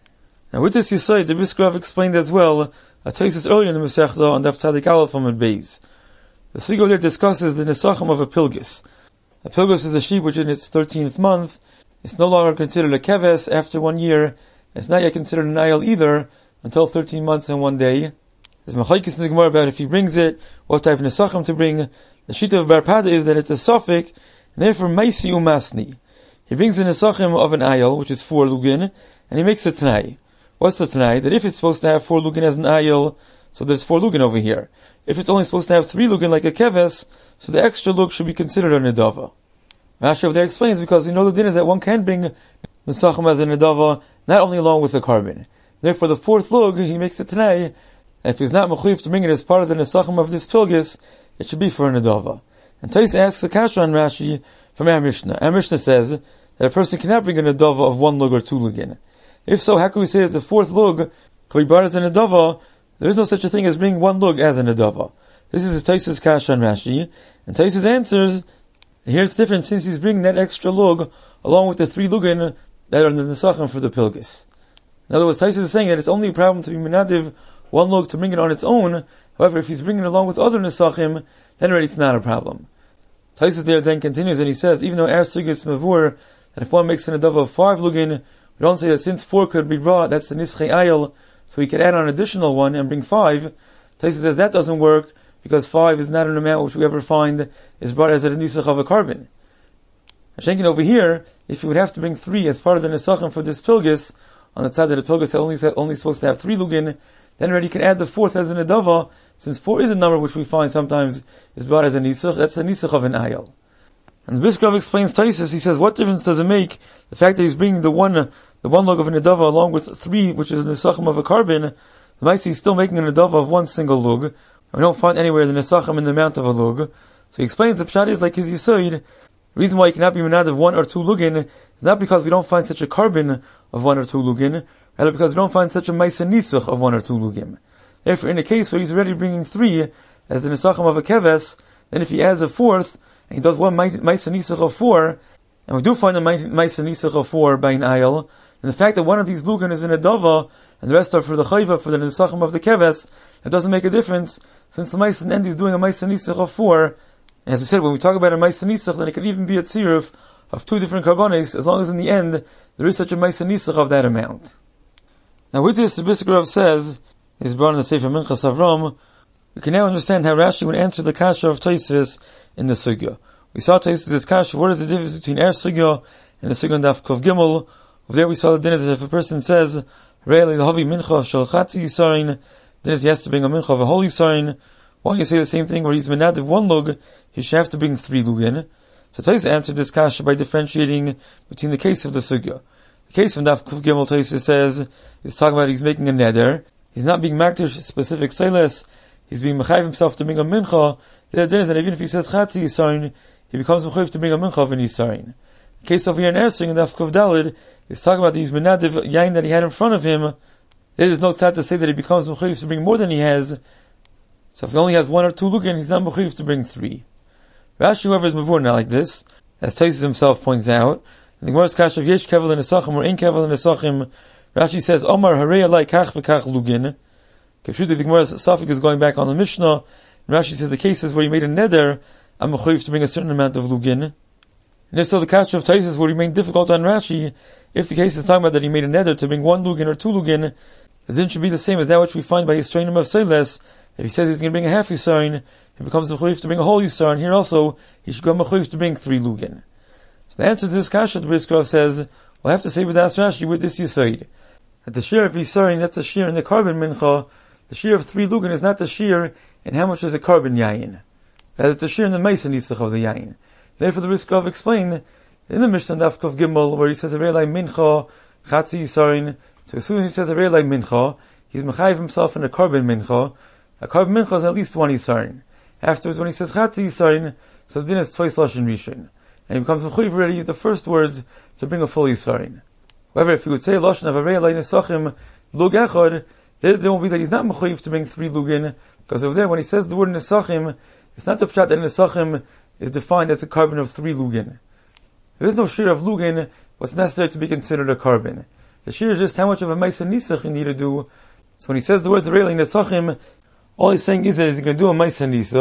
Now with this yisod, the Brisker Rav explained as well a tesis earlier in the Masechta on Daf Tzadik Aleph from Beis. The sugya there discusses the nesachim of a pilgus. A pilgus is a sheep which in its 13th month, it's no longer considered a keves after 1 year. It's not yet considered an ayil either until 13 months and 1 day. There's machlokes in the Gemara about if he brings it, what type of nesachim to bring. The shita of Bar Pada is that it's a suffix, and therefore maisi umasni. He brings the nesachim of an ayil, which is 4 lugin, and he makes a t'nai. What's the t'nai? That if it's supposed to have 4 lugin as an ayil, so there's 4 lugin over here. If it's only supposed to have 3 lugin like a keves, so the extra lug should be considered a nedava. Rashi over there explains because we know the din is that one can bring nesachim as a nedava, not only along with the carbon. Therefore, the 4th lug, he makes it t'nai, and if he's not mechuyev to bring it as part of the nesachim of this pilgus, it should be for a nedava. And Tais asks a kasha on Rashi from our Mishnah. Our Mishnah says that a person cannot bring a nedava of 1 lug or 2 lugin. If so, how can we say that the 4th lug can be brought as a nedava? There is no such a thing as bringing 1 lug as a nedava. This is Tais' kasha on Rashi, and Tais answers, here it's different since he's bringing that extra lug along with the 3 lugin that are in the nesachim for the pilgus. In other words, Tais is saying that it's only a problem to be menadiv 1 lug to bring it on its own. However, if he's bringing it along with other nesachim, then already it's not a problem. Tais there then continues and he says, even though our sugya is mavur, that if one makes an nedava of 5 lugin, we don't say that since 4 could be brought, that's the nischei ayil, so he could add on an additional 1 and bring 5. Tais says that doesn't work, because 5 is not an amount which we ever find is brought as a nisach of a carbon. Hashenkin over here, if you would have to bring 3 as part of the nesachim for this pilgus, on the side that the pilgus is only supposed to have 3 lugin, then already you can add the 4th as a nedava, since 4 is a number which we find sometimes is brought as a nisach, that's a nisach of an ayil. And the Brisker Rav explains Taisus, he says, what difference does it make, the fact that he's bringing the one lug of a nedava along with 3, which is the nesachim of a carbon, the Maisi is still making a nedava of 1 single lug, and we don't find anywhere the nesachim in the amount of a lug. So he explains the pshat is like his yisoid. The reason why he cannot be menad of 1 or 2 lugin is not because we don't find such a carbon of 1 or 2 lugin, rather because we don't find such a maisa nisach of 1 or 2 lugim. Therefore, in a case where he's already bringing 3 as the nesachim of a keves, then if he adds a 4th, and he does 1 maisa nisach of 4, and we do find a maisa nisach of 4 by an ayil, and the fact that one of these lugin is in a dava, and the rest are for the chayva, for the nesachim of the keves, it doesn't make a difference, since the maisa end is doing a maisa nisach of 4. And as I said, when we talk about a maisa nisach, then it could even be a tziruf of 2 different carbones, as long as in the end, there is such a maisa nisach of that amount. Now with this, the Brisker Rav says, is brought in the Sefer Minchas Avram, we can now understand how Rashi would answer the kasha of Tosfos in the sugya. We saw Tosfos' kasha, what is the difference between our sugya and the sugya on Daf Kov Gimel? Over there we saw the din is that if a person says, Rei lehavi mincha shel chatzi yisarin, then he has to bring a mincha of a whole yisarin. Why don't you say the same thing where he's menadiv 1 lug, he should have to bring 3 lugin? So Tosfos answered this kasha by differentiating between the case of the sugya. The case of Daf Kuf Gimel Tosfos says, he's talking about he's making a neder, he's not being makdish specific seiles, he's being mechayiv himself to bring a mincha. The idea is that even if he says chatzi yisarin, he becomes mechayiv to bring a mincha of an yisarin. The case over here in Ersing in Daf Kuf Dalid is talking about these menadiv yain that he had in front of him. There is no stat to say that he becomes mechayiv to bring more than he has. So if he only has 1 or 2 lugin, he's not mechayiv to bring 3. Rashi, however, is mavur not like this, as Tosfos himself points out. In the Gemara's kasha of yesh kevel in nesachim or ein kevel in nesachim, Rashi says, Omar harei alai kach v'kach lugin. The Gemara's suffix is going back on the Mishnah, and Rashi says the cases where he made a neder, I'm mechayiv to bring a certain amount of lugin. And if so, the kasha of Tosfos will remain difficult on Rashi, if the case is talking about that he made a neder to bring 1 lugin or 2 lugin, the din should be the same as that which we find by his training of Seiles. If he says he's going to bring a half yisarin, he becomes mechayiv to bring a whole yisarin. Here also, he should go mechayiv to bring 3 lugin. So the answer to this kasha, the Brisker Rav says, we'll have to say with Das Rashi with this yisaid, that the shear of yisarin, that's a shear in the carbon mincha. The shear of 3 lugin is not the shear in how much is a carbon yayin. Rather, it's the shear in the maisa nisach of the yayin. Therefore, the Brisker Rav explained in the Mishnah Daf Kov Gimel, where he says a re'elai mincha chatzi yisarin. So as soon as he says a re'elai mincha, he's mechayiv himself in a carbon mincha. A carbon mincha is at least 1 yisarin. Afterwards, when he says chatzi yisarin, so the din is twice lashon rishon, and he becomes mechayiv already with the first words to bring a full yisarin. However, if he would say lashon of a re'elai nesachim lug echad, there will be that he's not mechayiv to bring 3 lugin, because over there when he says the word nesachim, it's not the pshat that nesachim is defined as a carbon of 3 lugin. There is no shear of lugin what's necessary to be considered a carbon. The shear is just how much of a maisa nisach you need to do. So when he says the words re'elai nesachim, all he's saying is that he's going to do a maisa nisach.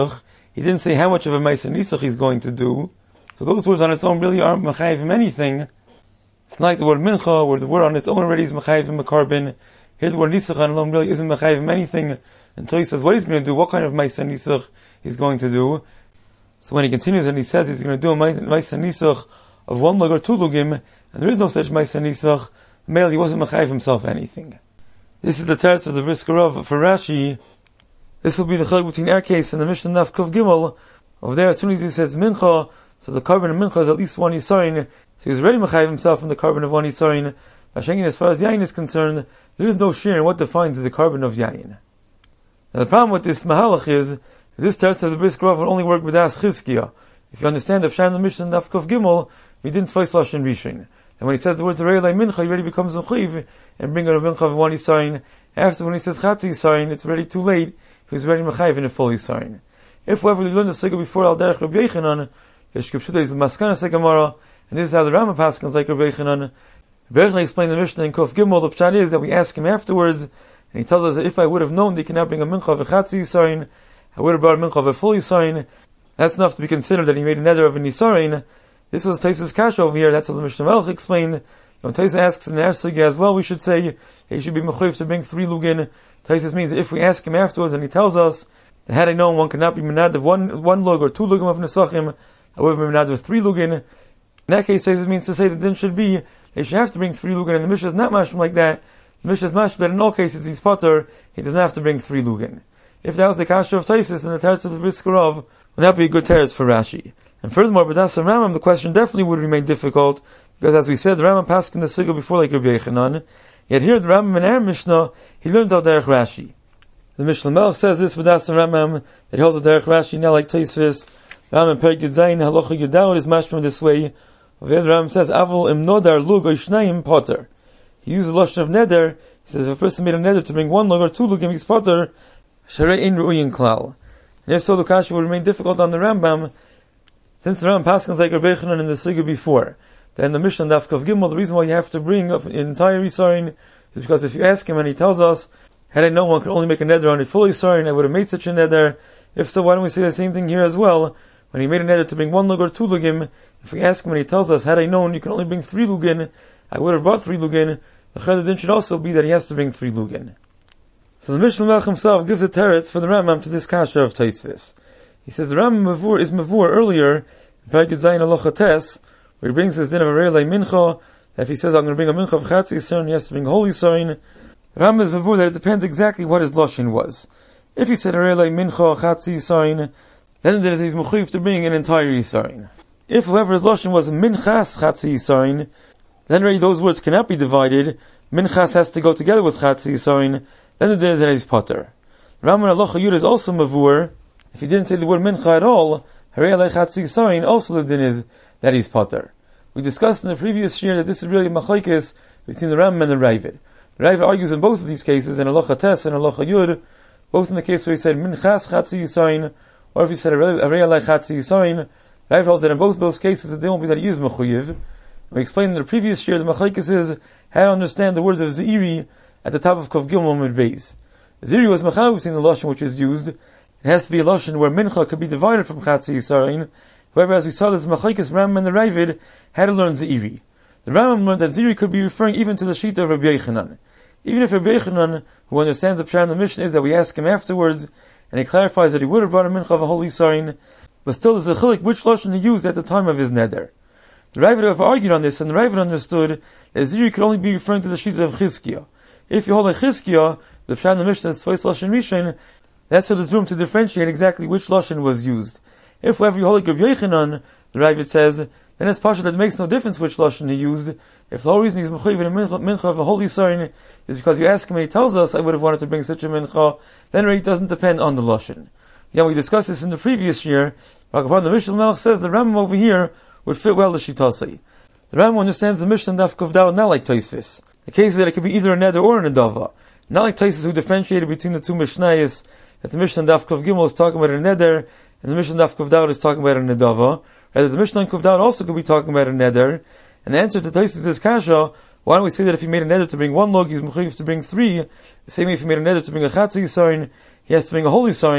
He didn't say how much of a Maisa Nisach he's going to do. So those words on its own really aren't Mechayiv him anything. It's not like the word Mincha, where the word on its own already is Mechayiv him a carbon. Here the word Nisach on alone really isn't Mechayiv him anything until he says what he's going to do, what kind of Maisa Nisach he's going to do. So when he continues and he says he's going to do a Maisa Nisach of 1 lug or 2 lugim, and there is no such Maisa Nisach, male, he wasn't Mechayiv himself anything. This is the teretz of the Brisker Rav for Rashi. This will be the chilek between our case and the Mishnah Daf Kuf Gimel. Over there, as soon as he says Mincha, so the carbon of Mincha is at least 1 Yisarin, so he's already Mechayiv himself from the carbon of 1 Yisarin. Vashenkin, as far as Yain is concerned, there is no shir in what defines the carbon of Yain. Now the problem with this Mahalach is, this teretz of the Brisker Rav will only work with Das Chizkiah. If you understand the Pshat in the Mishnah Daf Kuf Gimel, we didn't twice Lashon Rishon. And when he says the words Reilai Mincha, he already becomes Mechayiv and bring out a Mincha of 1 Yisarin. After when he says Chatzi Yisarin, it's already too late. He was already Mechayiv in a full Yisarin. If however we learned the Sugya before Al Derech Rabbi Yechanan, Yeshkipshuta is the Maskana Segamara, and this is how the Rambam Paskins like Rabbi Yechanan. Rabbi Yechanan explained the Mishnah in Kuf Gimel. The Pshat is that we ask him afterwards, and he tells us that if I would have known that he cannot bring a Mincha of a Chatzi Yisarin, I would have brought a Mincha of a full Yisarin. That's enough to be considered that he made a neder of a Yisarin. This was Taisa's Kasha over here. That's what the Mishnah Melech explained. When Taisa asks in the Sugya as well, we should say he should be mechayiv to bring 3 lugin. Taisa means that if we ask him afterwards and he tells us that had I known one cannot be menad of one lug or 2 lugim of nesachim, I would have been menad of 3 lugin. In that case, Taisa means to say that then should be they should have to bring 3 lugin, and the Mishnah is not mashma like that. The Mishnah is mashma that in all cases he's potter, he doesn't have to bring 3 lugin. If that was the kasha of Taisa, then the teretz of the Brisker Rav would not be a good teretz for Rashi. And furthermore, B'das and Rambam, the question definitely would remain difficult, because as we said, the Rambam passed in the Sugya before like Rabbi Yechanan, yet here the Rambam in our Mishnah, he learns out Derech Rashi. The Mishnah Melech says this B'das and Rambam, that he holds a Derech Rashi now like Tosfos. Rambam Perek Yudzayin, Halacha Yudawot is mashma this way. Over there the Rambam says, Avol im nodar lug or shnayim potter. He uses the Lashon of neder. He says if a person made a neder to bring 1 lug or 2 lugim, he's potter, Sharei in ru'uyin klal. And if so, the kasha would remain difficult on the Rambam, since the Rambam Paskins like Rabbi Yechanan in the Sugya before. Then the Mishnah Daf Kuf Gimel, the reason why you have to bring an entire Yisarin is because if you ask him and he tells us, had I known one could only make a neder on a full Yisarin, I would have made such a neder. If so, why don't we say the same thing here as well? When he made a neder to bring 1 lug or 2 lugim, if we ask him and he tells us, had I known you can only bring 3 lugin, I would have brought 3 lugin. The Chayda din should also be that he has to bring 3 lugin. So the Mishnah Melech himself gives a teretz for the Rambam to this kasha of Tosfos. He says the Rambam is mavur earlier in Perek Zayin Halacha Tes, where he brings his din of a Reilai Mincha, that if he says I'm going to bring a Mincha of Chatzi Yisarin, he has to bring a whole Yisarin. The Rambam is mavur that it depends exactly what his Lashon was. If he said a Reilai Mincha Chatzi Yisarin, then there is he's mechuyev to bring an entire Yisarin. If however his Lashon was Minchas Chatzi Yisarin, then already those words cannot be divided. Minchas has to go together with Chatzi Yisarin, then there is that he's potter. Rambam Halacha Yud is also mavur. If he didn't say the word mincha at all, Harei Alei Chatzi Yisarin, also the din is that he's potter. We discussed in the previous year that this is really a machlokes between the Rambam and the Ravid. The Ravid argues in both of these cases, in Halacha Tes and Halacha Yud, both in the case where he said minchas Chatzi Yisarin, or if he said Harei Alei Chatzi Yisarin, Ravid holds that in both of those cases the din will be that he is mechuyev. We explained in the previous year the machlokes is how to understand the words of Zeiri at the top of Kuf Gimel Amud Beis. Zeiri was mechayev between the lashon which is used. It has to be a lashon where mincha could be divided from Chatzi Yisarin. However, as we saw, this machlokes Rambam and the Ravid had to learn Zeiri. The Rambam learned that Zeiri could be referring even to the Shita of Rabbi Yechanan. Even if Rabbi Yechanan, who understands the Pshat in the Mishnah, is that we ask him afterwards, and he clarifies that he would have brought a mincha of a holy Yisarin, but still there's a chilik which lashon he used at the time of his neder. The Ravid have argued on this, and the Ravid understood that Zeiri could only be referring to the Shita of Chizkiah. If you hold a Chizkiah, the Pshat in the Mishnah is twice lashon Rishon, that's where there's room to differentiate exactly which lashon was used. If however you hold like Rabbi Yechanan, the Ravid says, then it's partial that it makes no difference which lashon he used. If the whole reason he's mechuyev in a mincha of a holy Yisarin is because you ask him and he tells us, I would have wanted to bring such a mincha, then it doesn't depend on the lashon. Yeah, we discussed this in the previous year. The Mishnah Melech says the Rambam over here would fit well the Shitasei. The Rambam understands the Mishnah Daf Kuf Dawud not like Tosfos. The case is that it could be either a neder or a nedava. Not like Tosfos who differentiated between the two Mishnayos, that the Mishnah Daf Kuf Gimel is talking about a neder, and the Mishnah Daf Kuf Dawud is talking about a nedava. Rather, the Mishnah Kuf Dawud also could be talking about a neder. And the answer to Tosfos is kasha. Why don't we say that if he made a neder to bring 1 log, he's mechuyev to bring 3? The same way if he made a neder to bring a Chatzi Yisarin, he has to bring a holy Yisarin.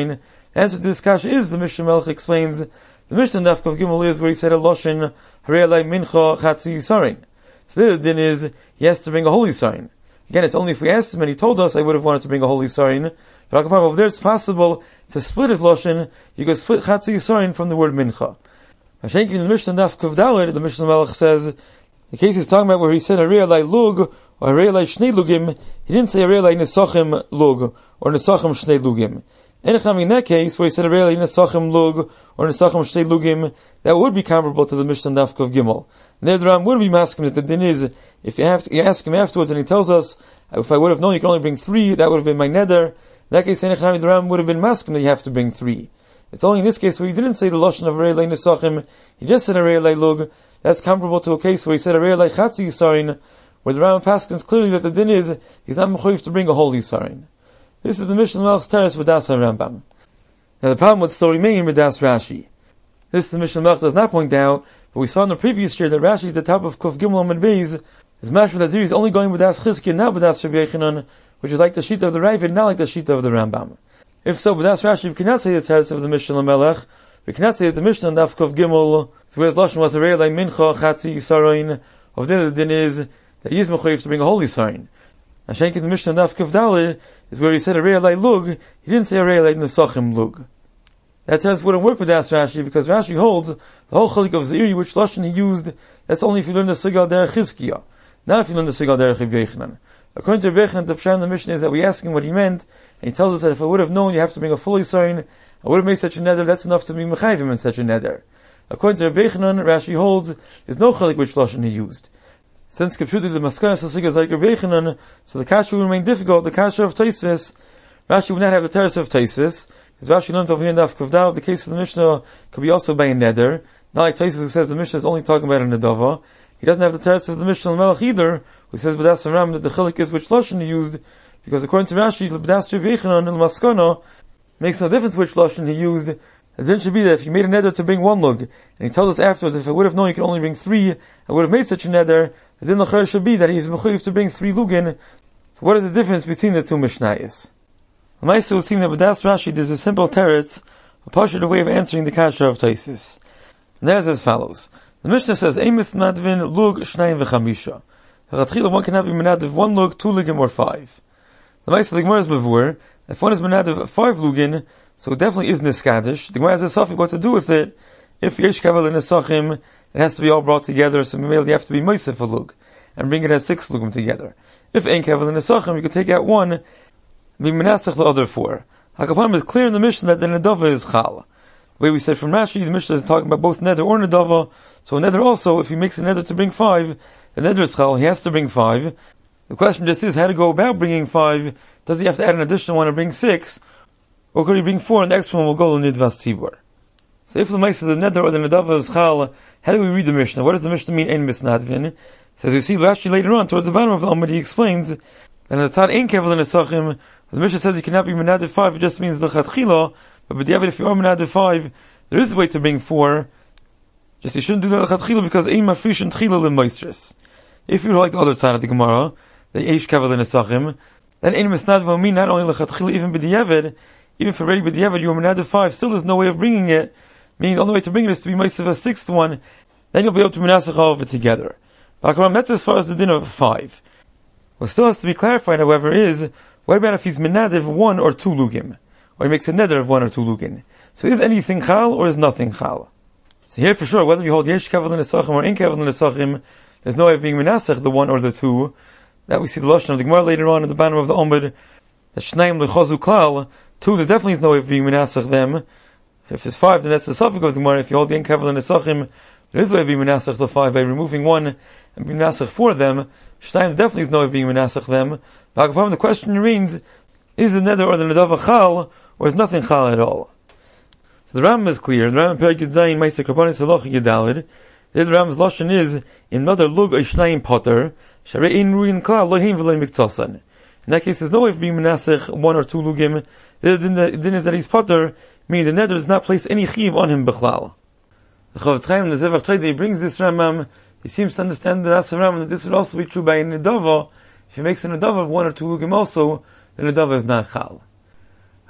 The answer to this kasha is, the Mishnah Melech explains, the Mishnah Daf Kuf Gimel is where he said a loshin harei alai mincha chatzi yisarin. So the din is he has to bring a holy yisarin. Again, it's only if we asked him and he told us, I would have wanted to bring a holy yisarin. But over there it's possible to split his loshin. You could split chatzi yisarin from the word mincha. Hashenkin in the Mishnah Daf Kuf Daled, the Mishnah Melech says, the case he's talking about where he said harei alai lug or harei alai shnei lugim, he didn't say harei alai nesachim lug or nesachim shnei lugim. In that case, where he said harei alai nesachim lug or nesachim shnei lugim, that would be comparable to the Mishnah Daf Kuf Gimel. And there the Ram would be asking that the din is, if you ask him afterwards and he tells us, if I would have known you can only bring 3, that would have been my neder. In that case, the Ram would have been masking that you have to bring 3. It's only in this case where he didn't say the lashon of harei alai nesachim, he just said harei alai lug. That's comparable to a case where he said harei alai chatzi yisarin, where the Ram paskins clearly that the din is, he's not mechuyev to bring a whole yisarin. This is the Mishnah Melech's teres with Das Rambam. Now the problem would still remain with Das Rashi. This the Mishnah Melech does not point out, but we saw in the previous year that Rashi at the top of Kuf Gimel and Beis is mashma that Ziri is only going with Das Chizkiah, not with Das Rabbi Yechanan, which is like the Shita of the Ravid, not like the Shita of the Rambam. If so, with Das Rashi we cannot say the teres of the Mishnah Melech. We cannot say that the Mishnah Daf Kuf Gimel, where the lashon was harei alai mincha chatzi yisarin, of the din is that he is mechuyev to bring a holy yisarin. And Shenk in the Mishnah Daf Kuf Daled is where he said harei alai lug, he didn't say harei alai nesachim lug. That test wouldn't work with Das Rashi, because Rashi holds the whole chalik of Ziri, which lashon he used, that's only if you learn the Sigal Derech Chizkiah, not if you learn the Sigal Derech Rabbi Yechanan. According to Rabbi Yechanan, the pshat in the Mishnah is that we ask him what he meant, and he tells us that if I would have known you have to bring a full yisarin, I would have made such a neder, that's enough to be mechayvim in such a neder. According to Rabbi Yechanan, Rashi holds, there's no chalik which lashon he used. Since Kipshuti the Maskanas Hasiga is like Rabbi Yechanan, so the kasha would remain difficult. The kasha of Taisvis, Rashi would not have the teres of Taisvis, because Rashi learns over here in Daf Kavdav, the case of the Mishnah could be also by a neder, not like Taisvis who says the Mishnah is only talking about a nedava. He doesn't have the teres of the Mishnah Melech either, who says B'das Ram that the chalik is which lashon he used, because according to Rashi, B'das Rabbi Yechanan in the Maskana makes no difference which lashon he used. The din should be that if you made a neder to bring 1 lug, and he tells us afterwards, if I would have known you could only bring 3, I would have made such a neder. The din l'chayr should be that he is mechuyev to bring 3 lugin. So what is the difference between the two mishnayos? The Maisa would seem that B'das Rashi there's a simple teretz, a partial way of answering the kasha of Taisis. And that is as follows. The Mishnah says, Eimis nadvin lug shnayim v'chamisha. Hachatchila one cannot be menadiv 1 lug, 2 lugim, or 5. The Maisa the Gemara is bevur. If one is menadiv 5 lugin, so it definitely is niskadish. The Gemara has a suffix what to do with it. If yesh kavel in nesachim, it has to be all brought together, so maybe you have to be meisef a lug, and bring it as 6 lugim together. If ein kavel in nesachim, you could take out 1, and be menasach the other 4. Hakapanim is clear in the Mishnah that the nedava is chal. The way we said from Rashi, the Mishnah is talking about both neder or nedava, so neder also, if he makes a neder to bring 5, the neder is chal, he has to bring 5. The question just is how to go about bringing 5. Does he have to add an additional 1 and bring 6? Or could he bring 4 and the extra one will go to Nidvas Tzibur? So if the Maisa, the Neder or the Nedava is Chal, how do we read the Mishnah? What does the Mishnah mean, Ein Misnadvin? So as you see Rashi later on, towards the bottom of the Amud, he explains, that in the Tzad Ein Kevel in Esachim, the Mishnah says you cannot be Menadiv 5, it just means L'chatchila, but b'diavad if you are Menadiv 5, there is a way to bring 4, just you shouldn't do that L'chatchila because Ein Mafrish and Tchila L'Moistris. If you're like the other side of the Gemara, the Eish Kevel in Esachim, then Ein Misnadvin will mean not only L'chatchila, even b'diavad, even if already b'diavad you are menadiv 5, still there's no way of bringing it. Meaning the only way to bring it is to be meisav a 6th one. Then you'll be able to menasach all of it together. That's as far as the din of 5. What still has to be clarified, however, is what about if he's menadiv 1 or 2 lugim, or he makes a neder of 1 or 2 lugim? So is anything chal or is nothing chal? So here for sure, whether you hold yesh kavel nesachim or ein kavel nesachim, there's no way of being menasach the 1 or the 2. That we see the lashon of the Gemara later on at the bottom of the Amud. That shnayim lechazu klal. 2, there definitely is no way of being menasach them. If there's 5, then that's the suffix of the Gemara. If you hold the Ein Kavel and Nesachim, there is a way of being menasach the 5 by removing 1 and being menasach 4 of them. Shtayim, there definitely is no way of being menasach them. But the question remains, is the neder or the nedava chal, or is nothing chal at all? So the Rambam is clear. The Rambam Perek Yudzayin Ma'aser Karbanis Halach Yudalid. The Rambam's lashon is in another lug shnayim potter sharei ein ruin klal loheim v'loy miktosan. In that case, there's no way of being menasach 1 or 2 lugim. The din is that he's potter, meaning the neder does not place any chiv on him b'chlal. The Chavetz Chaim, the Zevach Toidei, brings this Rambam. He seems to understand the Asa Rambam that this would also be true by a nedava. If he makes a nedava of 1 or 2 lugim also, the nedava is not chal.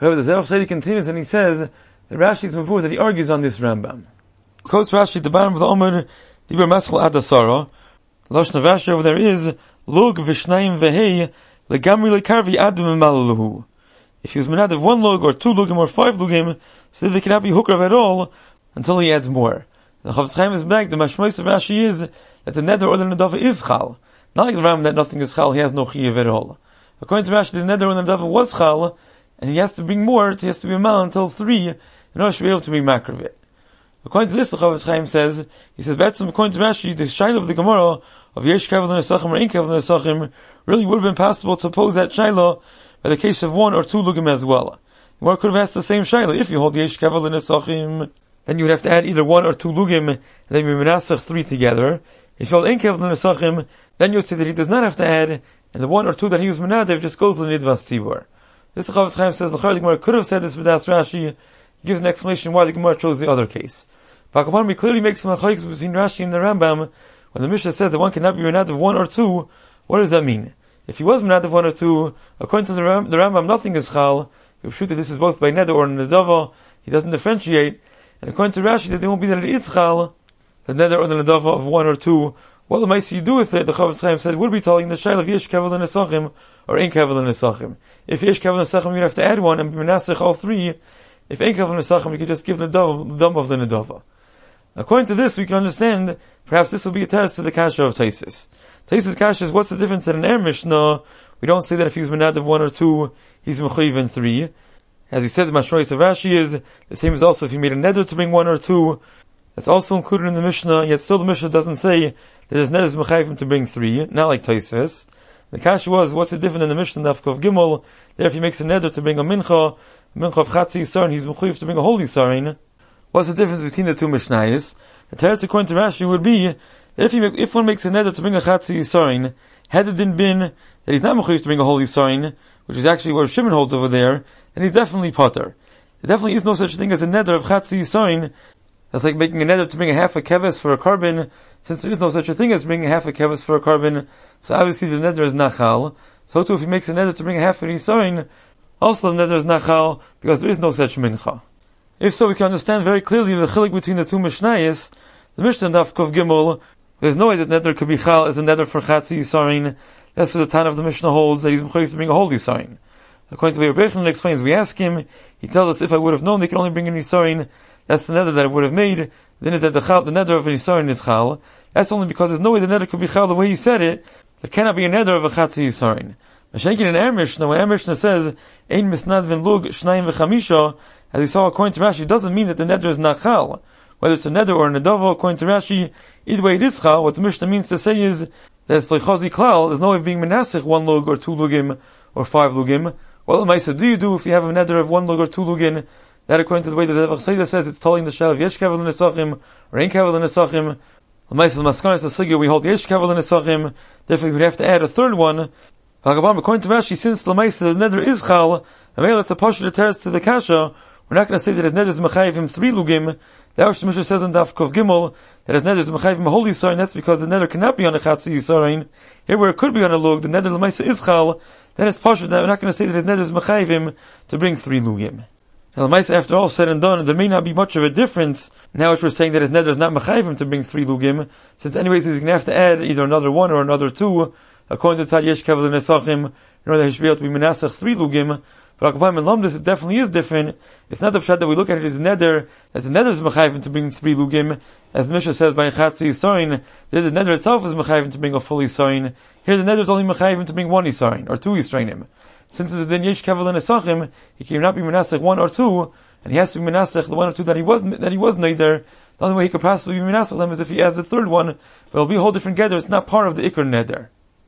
However, the Zerach Shadi continues and he says that Rashi is mavur that he argues on this Rambam. Quotes Rashi at the bottom of the Omer, Dibur Maschal Adasara. Lashon of Rashi over there is Lug Vishnayim Vehei Legamri Lekarvi Adam Malaluhu. If he was menad of 1 lug or 2 lugim or 5 lugim, so that they cannot be hukrav at all until he adds more. The Chofetz Chaim is back. The mashmois of Rashi is that the neder or the nedava is chal. Not like the Rambam that nothing is chal, he has no chiyuv at all. According to Rashi, the neder or the nedava was chal, and he has to bring more, he has to be a mal until 3, in order to be able to be makriv it. According to this, the Chofetz Chaim says, he says, according to Rashi, the shaila of the Gemara of yesh kavel nesachim or ein kavel nesachim really would have been possible to pose that shaila by the case of 1 or 2 lugim as well. The Gemara could have asked the same shaila. If you hold yesh kavel nesachim, then you would have to add either 1 or 2 lugim, and then you menasach 3 together. If you hold ein kavel nesachim, then you would say that he does not have to add, and the 1 or 2 that he was menadev just goes to the nidvas tzibur. This Chofetz Chaim says the Gemara could have said this with Das Rashi. He gives an explanation why the Gemara chose the other case. Bakaparmi clearly makes some machlokes between Rashi and the Rambam. When the Mishnah says that one cannot be menadev 1 or 2, what does that mean? If he was menadev 1 or 2, according to the Rambam, nothing is chal. You shoot that this is both by neder or nedava. He doesn't differentiate. And according to Rashi, that there won't be that it is chal, the neder or the nedava of 1 or 2. What the mice you do with it, the Chofetz Chaim said, would be telling the shail of yesh kavel nesachim or ein kavel nesachim. If yesh kavel nesachim, you'd have to add 1 and be menasech all 3. If ein kavel nesachim, you could just give the dam of the nedava. According to this, we can understand, perhaps this will be a test to the kasha of Taisus. Taisus kasha is, what's the difference in an Erev Mishnah? We don't say that if he's menadev 1 or 2, he's mechayiv in 3. As we said, the mashmois of Rashi is, the same as also if he made a neder to bring 1 or 2, that's also included in the Mishnah, yet still the Mishnah doesn't say that his neder is mechayiv to bring 3, not like Taisus. The kasha was, what's the difference in the Mishnah, Daf Kov Gimel, there if he makes a neder to bring a mincha of Chatzi Yisrain, he's mechayiv to bring a holy Yisrain. What's the difference between the two Mishnayos? The teretz according to Rashi would be that if one makes a neder to bring a Chatzi Yisrain, had it been that he's not mechayiv to bring a holy Yisrain, which is actually where Shimon holds over there, then he's definitely potter. There definitely is no such thing as a neder of Chatzi Yisrain. That's like making a neder to bring a half a keves for a carbon. Since there is no such a thing as bringing a half a keves for a carbon, so obviously the neder is nachal. So too, if he makes a neder to bring a half a Yisrain, also the neder is nachal, because there is no such mincha. If so, we can understand very clearly the chilik between the two Mishnayos. The Mishnah Daf Kov Gimel, there's no way that neder could be chal as a neder for Chatzi Yisrain. That's what the Tan of the Mishnah holds, that he's mechayiv to bring a holy Yisrain. According to the Rebbe Yochanan explains, we ask him, he tells us if I would have known they could only bring a Yisrain, that's the neder that I would have made, then is that the neder of a Yisrain is chal. That's only because there's no way the neder could be chal the way he said it. There cannot be a neder of a Chatzi Yisrain. Mashenkin in Erev Mishnah, when Erev Mishnah says, Ein misnadvin lug shnayim v'chamisha, as we saw according to Rashi, it doesn't mean that the neder is not chal. Whether it's a neder or a nedava, according to Rashi, either way it is chal. What the Mishnah means to say is that it's loichazi klal, there's no way of being menasich 1 lug or 2 lugim or 5 lugim. What Maisa do you do if you have a neder of 1 lug or 2 lugin? That according to the way that the Chassidus says, it's telling the shell of yesh kavel nesachim or ein kavel nesachim. Maisa the maskanas asugya we hold yesh kavel nesachim. Therefore, you would have to add a third one. According to Rashi, since Lamaisa the neder is chal, and maybe it's a partial teretz to the kasha, we're not going to say that his neder is mechayiv him 3 lugim. The Arush Mishnah says in Daf Kov Gimel that his neder is mechayiv him a holy Yisrain. That's because the neder cannot be on a Chatzi Yisrain. Here where it could be on a lug, the neder Lamaisa is chal, then it's partial. We're not going to say that his neder is mechayiv him to bring 3 lugim. Now Lamaisa, after all said and done, there may not be much of a difference now if we're saying that his neder is not mechayiv him to bring 3 lugim, since anyways he's going to have to add either another 1 or another 2. According to Tzad Yesh Kavel Nesachim, in order that he should be able to be menasach 3 lugim. But Akapayim and Lamdus, it definitely is different. It's not the pshat that we look at it as neder, that the neder is mechayiv to bring 3 lugim, as the Mishnah says by Chatzi Yisrain, that the neder itself is mechayiv to bring a full Yisrain. Here the neder is only mechayiv to bring 1 Yisrain, or 2 Yisrainim. Since it's in Yesh Kavel Nesachim, he cannot be menasach 1 or 2, and he has to be menasach the 1 or 2 that he was neder. The only way he could possibly be menasach them is if he adds the third one, but it'll be a whole different gather. It's not part of the Iker neder.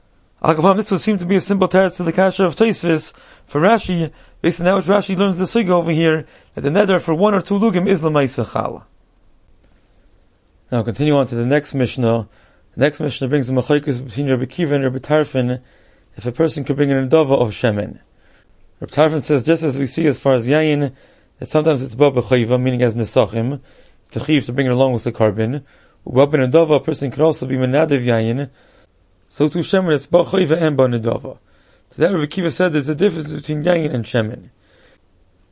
This would seem to be a simple teretz to the kasha of Tosfos for Rashi, based on how which Rashi learns the suga over here, that the neder for 1 or 2 lugim is l'maisa chal. Now continue on to the next Mishnah. The next Mishnah brings the machlokes between Rabbi Kiva and Rabbi Tarfon, if a person could bring an endova of shemen. Rabbi Tarfon says, just as we see as far as yayin, that sometimes it's ba b'chayva, meaning as nesachim, it's a chiv to bring it along with the carbon. Ba b'nedova, a person could also be menadev yayin. So to shemen, it's ba'chayva and ba'nedava. So that Rabbi Kiva said there's a difference between yayin and shemen.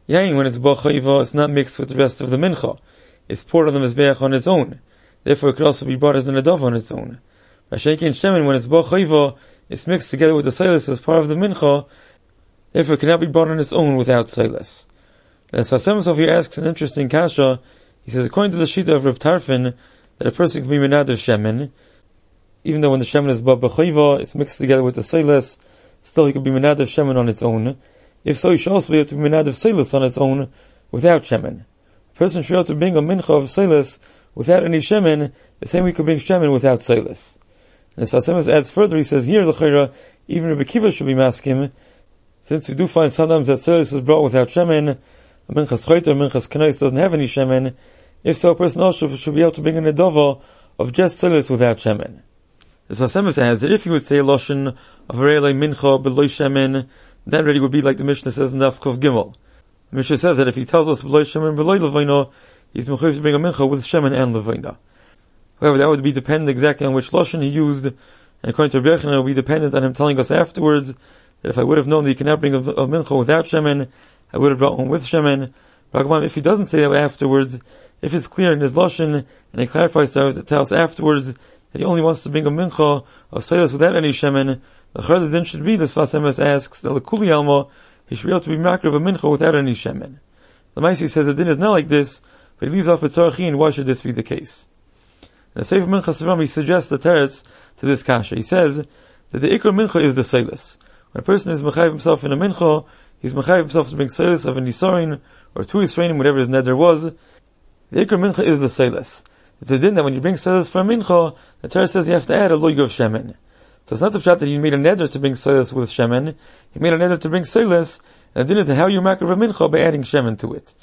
Yain, when it's b'chayva, it's not mixed with the rest of the mincha. It's poured on the mizbeach on its own. Therefore, it could also be brought as an adava on its own. Mashenki and shemen, when it's b'chayva, it's mixed together with the silas as part of the mincha. Therefore, it cannot be brought on its own without silas. And Sfas Emes over here asks an interesting kasha. He says, according to the shita of Reb Tarfon, that a person can be menadev shemen, even though when the shemen is b'chayva, it's mixed together with the silas, still he could be menadev shemen on its own. If so, he should also be able to be menadev silas on its own without shemen. A person should be able to bring a mincha of silas without any shemen, the same way he could bring shemen without silas. And Sfas Emes adds further, he says here, l'chayra, even Rebbe Kiva should be maskim, since we do find sometimes that silas is brought without shemen, a minchas chayt or minchas kanais doesn't have any shemen. If so, a person also should be able to bring an adova of just silas without shemen. The Sfas Emes adds that if you would say loshen of arei mincha beloy shemen, that already would be like the Mishnah says in Daf Kuf Gimel. The Mishnah says that if he tells us beloy shemen beloy levayna, he's mechuyev to bring a mincha with shemen and levayna. However, that would be dependent exactly on which loshen he used, and according to Rebbe Yochanan, it would be dependent on him telling us afterwards that if I would have known that you cannot bring a mincha without shemen, I would have brought one with shemen. But if he doesn't say that afterwards, if it's clear in his lashon, and he clarifies to us afterwards that he only wants to bring a mincha of silas without any shemen, the chayr din should be, the Sfas Emes asks, that l'kuli alma, he should be able to be makar of a mincha without any shemen. The Maisi says the din is not like this, but he leaves off with tzarachin. Why should this be the case? In the Sefer Minchas Ram, he suggests the teretz to this kasha. He says that the ikra mincha is the silas. When a person is mechayiv himself in a mincha, he's mechayiv himself to bring silas of an nisarin, or two yisranim, whatever his neder was. The ikra mincha is the silas. It's a din that when you bring silas for a mincha, the Torah says you have to add a loig of shemen. So it's not the pshat that he made a neder to bring silas with shemen. He made a neder to bring silas, and the din is that how you makar of a mincha by adding shemen to it.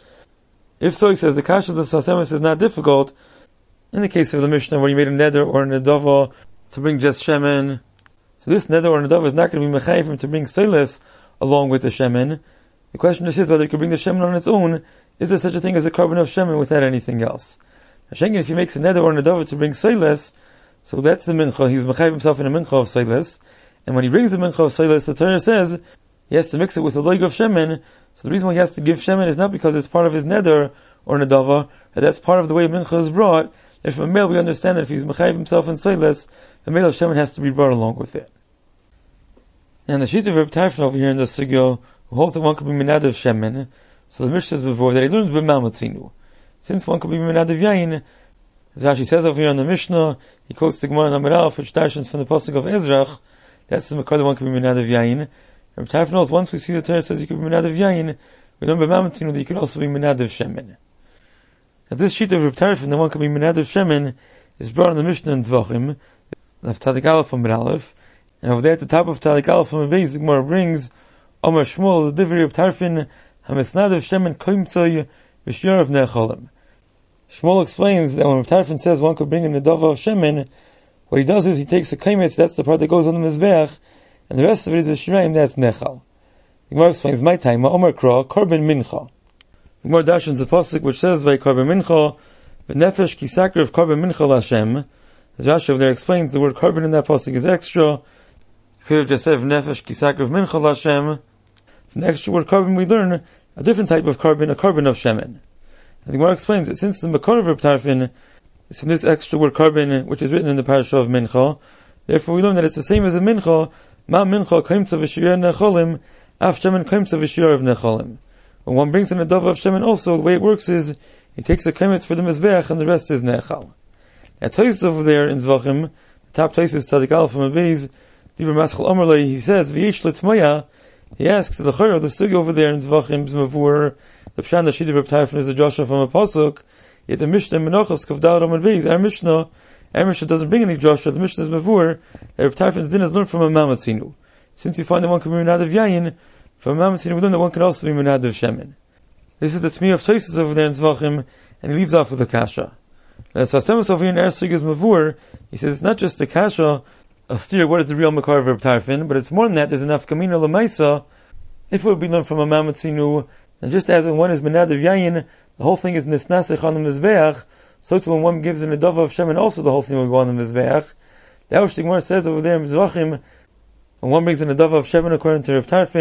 If so, he says the kasha of the Sfas Emes is not difficult. In the case of the Mishnah where you made a neder or an adava to bring just shemen, so this neder or an adava is not going to be mechayiv him to bring silas along with the shemen. The question is whether you can bring the shemen on its own. Is there such a thing as a carbon of shemen without anything else? Hashem, if he makes a neder or an adava to bring silas, so that's the mincha. He's mechayiv himself in a mincha of silas, and when he brings the mincha of silas, the Torah says he has to mix it with a loig of shemen. So the reason why he has to give shemen is not because it's part of his neder or an adava, but that's part of the way mincha is brought. If from a male we understand that if he's mechayiv himself in silas, the male of shemen has to be brought along with it. And the sheet of Reb Tarfon over here in the sugyo, who holds that one could be menadev shemen, so the Mishnah says before that he learned b'malmatzinu. Since one could be menadev yain, as Rashi says over here in the Mishnah, he quotes the Gemara in Amar Aleph, which darshans from the pasuk of Ezrach. That's the makar that one could be menadev yain. Reb Tarfon knows once we see the Torah says you could be menadev yain, we learn b'malmatzinu that you could also be menadev shemen. Now this sheet of Reb Tarfon that one could be menadev shemen is brought in the Mishnah in Zvachim, of Tadik Aleph from Aleph, and over there at the top of Tadik Aleph from Beis, the Gemara brings Amar Shmuel, the Divrei Reb Tarfon, Hamesnadev shemen koimtzoy v'shir of necholim. Shmuel explains that when Reb Tarfon says one could bring in a dova of shemen, what he does is he takes a kaimetz, that's the part that goes on the mizbeach, and the rest of it is a shiraim, that's nechal. The Gemara explains, my time, Ma'omer Kra, Korban Mincha. The Gemara dashens the pasuk which says, by Korban Mincha, v'nefesh ki sakra of Korban Mincha l'Hashem. As Rashi over there explains, the word Korban in that pasuk is extra. You could have just said, v'nefesh ki sakra of Mincha l'Hashem. From the extra word Korban we learn a different type of Korban, a Korban of shemen. And the Gemara explains that since the makor of Reb Tarfon is from this extra word Korban, which is written in the parasha of Mincha, therefore we learn that it's the same as a Mincha, Ma Mincha kaimtza v'shir necholim, af shemen kaimtza v'shir of necholim. When one brings in a dova of shemen also, the way it works is, he takes a kaimetz for the mizbeach and the rest is nechal. At Tosis over there in Zvachim, the top Tosis Tadik Aleph from Abayz, Dibur Maschal Omerlei, he says, V'yish l'tmaya, he asks, the chayr of the sugi over there in Zvachim's Mavur, the Pshan, the Shid of Reb Tarfon is a Joshua from a Pasuk, yet the Mishnah Menachos Kavdal Omer Beis, our Mishnah doesn't bring any Joshua, the Mishnah is Mavur, that Reb Tarfon's din is learned from a Mamatzinu. Since you find that one can be menadev yayin, from a Mamatzinu we learn that one can also be menadev shemen. This is the Tmi of Tosis over there in Zvachim, and he leaves off with a kasha. Now, Sfas Emes over here in Ersug's Mavur, he says it's not just a kasha, a steer, what is the real makar of Reb Tarfon, but it's more than that, there's enough kamina l'maisa, if it would be learned from a Mamatzinu, and just as when one is menadev yayin, the whole thing is nisnasich on the mizbeach, so too when one gives an adava of shemen, also the whole thing will go on the mizbeach. The Gemara says over there in Zvachim, when one brings an adava of shemen according to Reb Tarfon,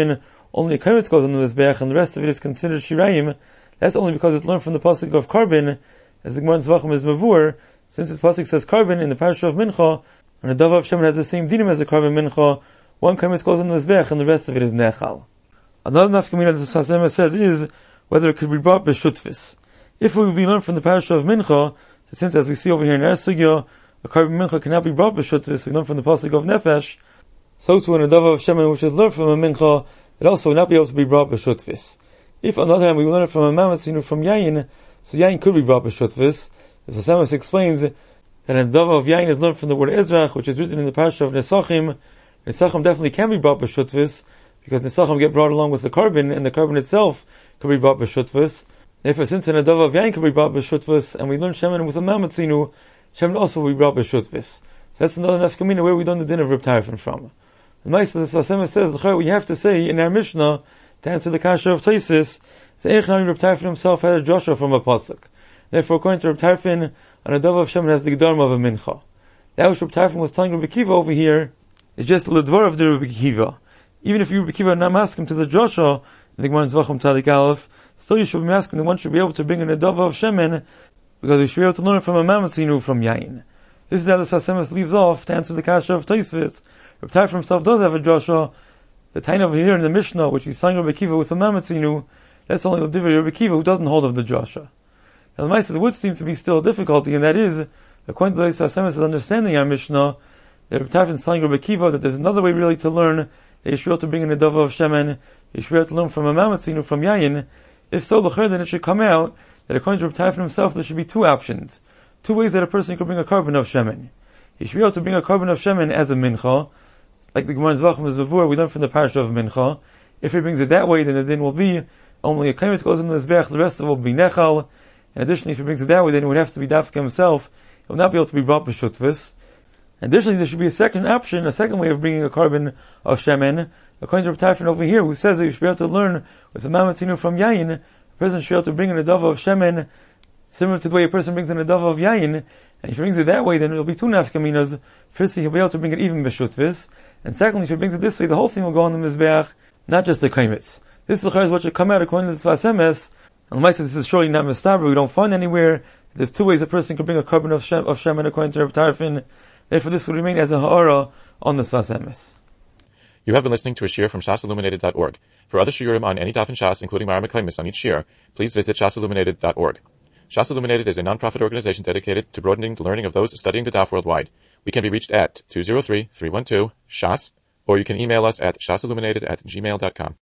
only a kaimitz goes on the Mizbeach, and the rest of it is considered shirayim. That's only because it's learned from the pasuk of carbon, as the Gemara in Zvachim is mavur, since the pasuk says carbon in the parasha of Mincha, and the dava of Shemen has the same dinim as the carbon Mincha. One kaimitz goes on the Mizbeach, and the rest of it is nechal. Another nafkamina that the Sfas Emes says is whether it could be brought b'shutfis. If it would be learned from the parasha of Mincha, since as we see over here in our sugya, a carbon Mincha cannot be brought b'shutfis, we learn from the pasuk of Nefesh, so too in a dava of Shemen which is learned from a Mincha, it also would not be able to be brought b'shutfis. If on the other hand we learn it from a Mamatzinu from Yayin, so Yayin could be brought b'shutfis. As Hasamas explains that a dava of Yayin is learned from the word Ezrach, which is written in the parasha of Nesachim. Nesachim definitely can be brought b'shutfis, because Nesachim get brought along with the carbon, and the carbon itself could be brought b'shutfis. Therefore, since a dava of Yayin could be brought b'shutfis, and we learn Shemen with a Mamatzinu, Shemen also will be brought b'shutfis. So that's another nafkamina where we learn the din of Reb Tarfon from. The Maisa, the Sfas Emes says, we have to say in our Mishnah, to answer the kasha of Taisis, Reb Tarfon himself had a Joshua from a pasuk. Therefore, according to Reb Tarfon, an adava of Shemen has the Gedarma of a Mincha. That which Reb Tarfon was telling Reb Akiva over here is just the Ledvar of the Reb Akiva. Even if you Reb Akiva not ask him to the Joshua, in the Gemara in Zvachim Tzadik Aleph, still you should be asking that one should be able to bring an adava of Shemen, because you should be able to learn it from a Mamatzinu from Yain. This is how the Sfas Emes leaves off to answer the kasha of Taisis. Reb Tarfon himself does have a Joshua. The time over here in the Mishnah, which he's telling Reb Akiva with the Mamatzinu, that's only the Divrei Reb Akiva who doesn't hold of the Joshua. Now the Maisa, there would seem to be still a difficulty, and that is, according to the Sfas Emes' understanding our Mishnah, that Reb Tarfon is telling Reb Akiva that there's another way really to learn, that you should be able to bring in a dava of Shemen, you should be able to learn from a Mamatzinu, from Yayin. If so, then it should come out that according to Reb Tarfon himself, there should be two options. Two ways that a person could bring a carbon of Shemen. He should be able to bring a carbon of Shemen as a Mincha, like the Gemara in Zvachim is Mavur, we learn from the parasha of Mincha. If he brings it that way, then the din will be only a kaimitz goes in the Mizbeach, the rest of it will be nechal. And additionally, if he brings it that way, then it would have to be dafka himself. It will not be able to be brought b'shutvis. Additionally, there should be a second option, a second way of bringing a carbon of Shemen. According to Reb Tarfon over here, who says that you should be able to learn with the Mamatzinu from Yayin, a person should be able to bring in a dava of Shemen, similar to the way a person brings in a dava of Yayin. And if he brings it that way, then it will be two nafkaminas. Firstly, he'll be able to bring it even b'shutvis. And secondly, if he brings it this way, the whole thing will go on the Mizbeach, not just the kaimitz. This is what should come out according to the Sfas Emes. And L'maisa, this is surely not mistaber. We don't find anywhere. There's two ways a person can bring a carbon of Shemen according to Reb Tarfon. Therefore, this would remain as a ha'ara on the Sfas Emes. You have been listening to a shiur from shasilluminated.org. For other shiurim on any daf in Shas, including Mareh Meklaimis on each shiur, please visit shasilluminated.org. Shas Illuminated is a non-profit organization dedicated to broadening the learning of those studying the daf worldwide. We can be reached at 203-312-SHAS, or you can email us at shasilluminated@gmail.com.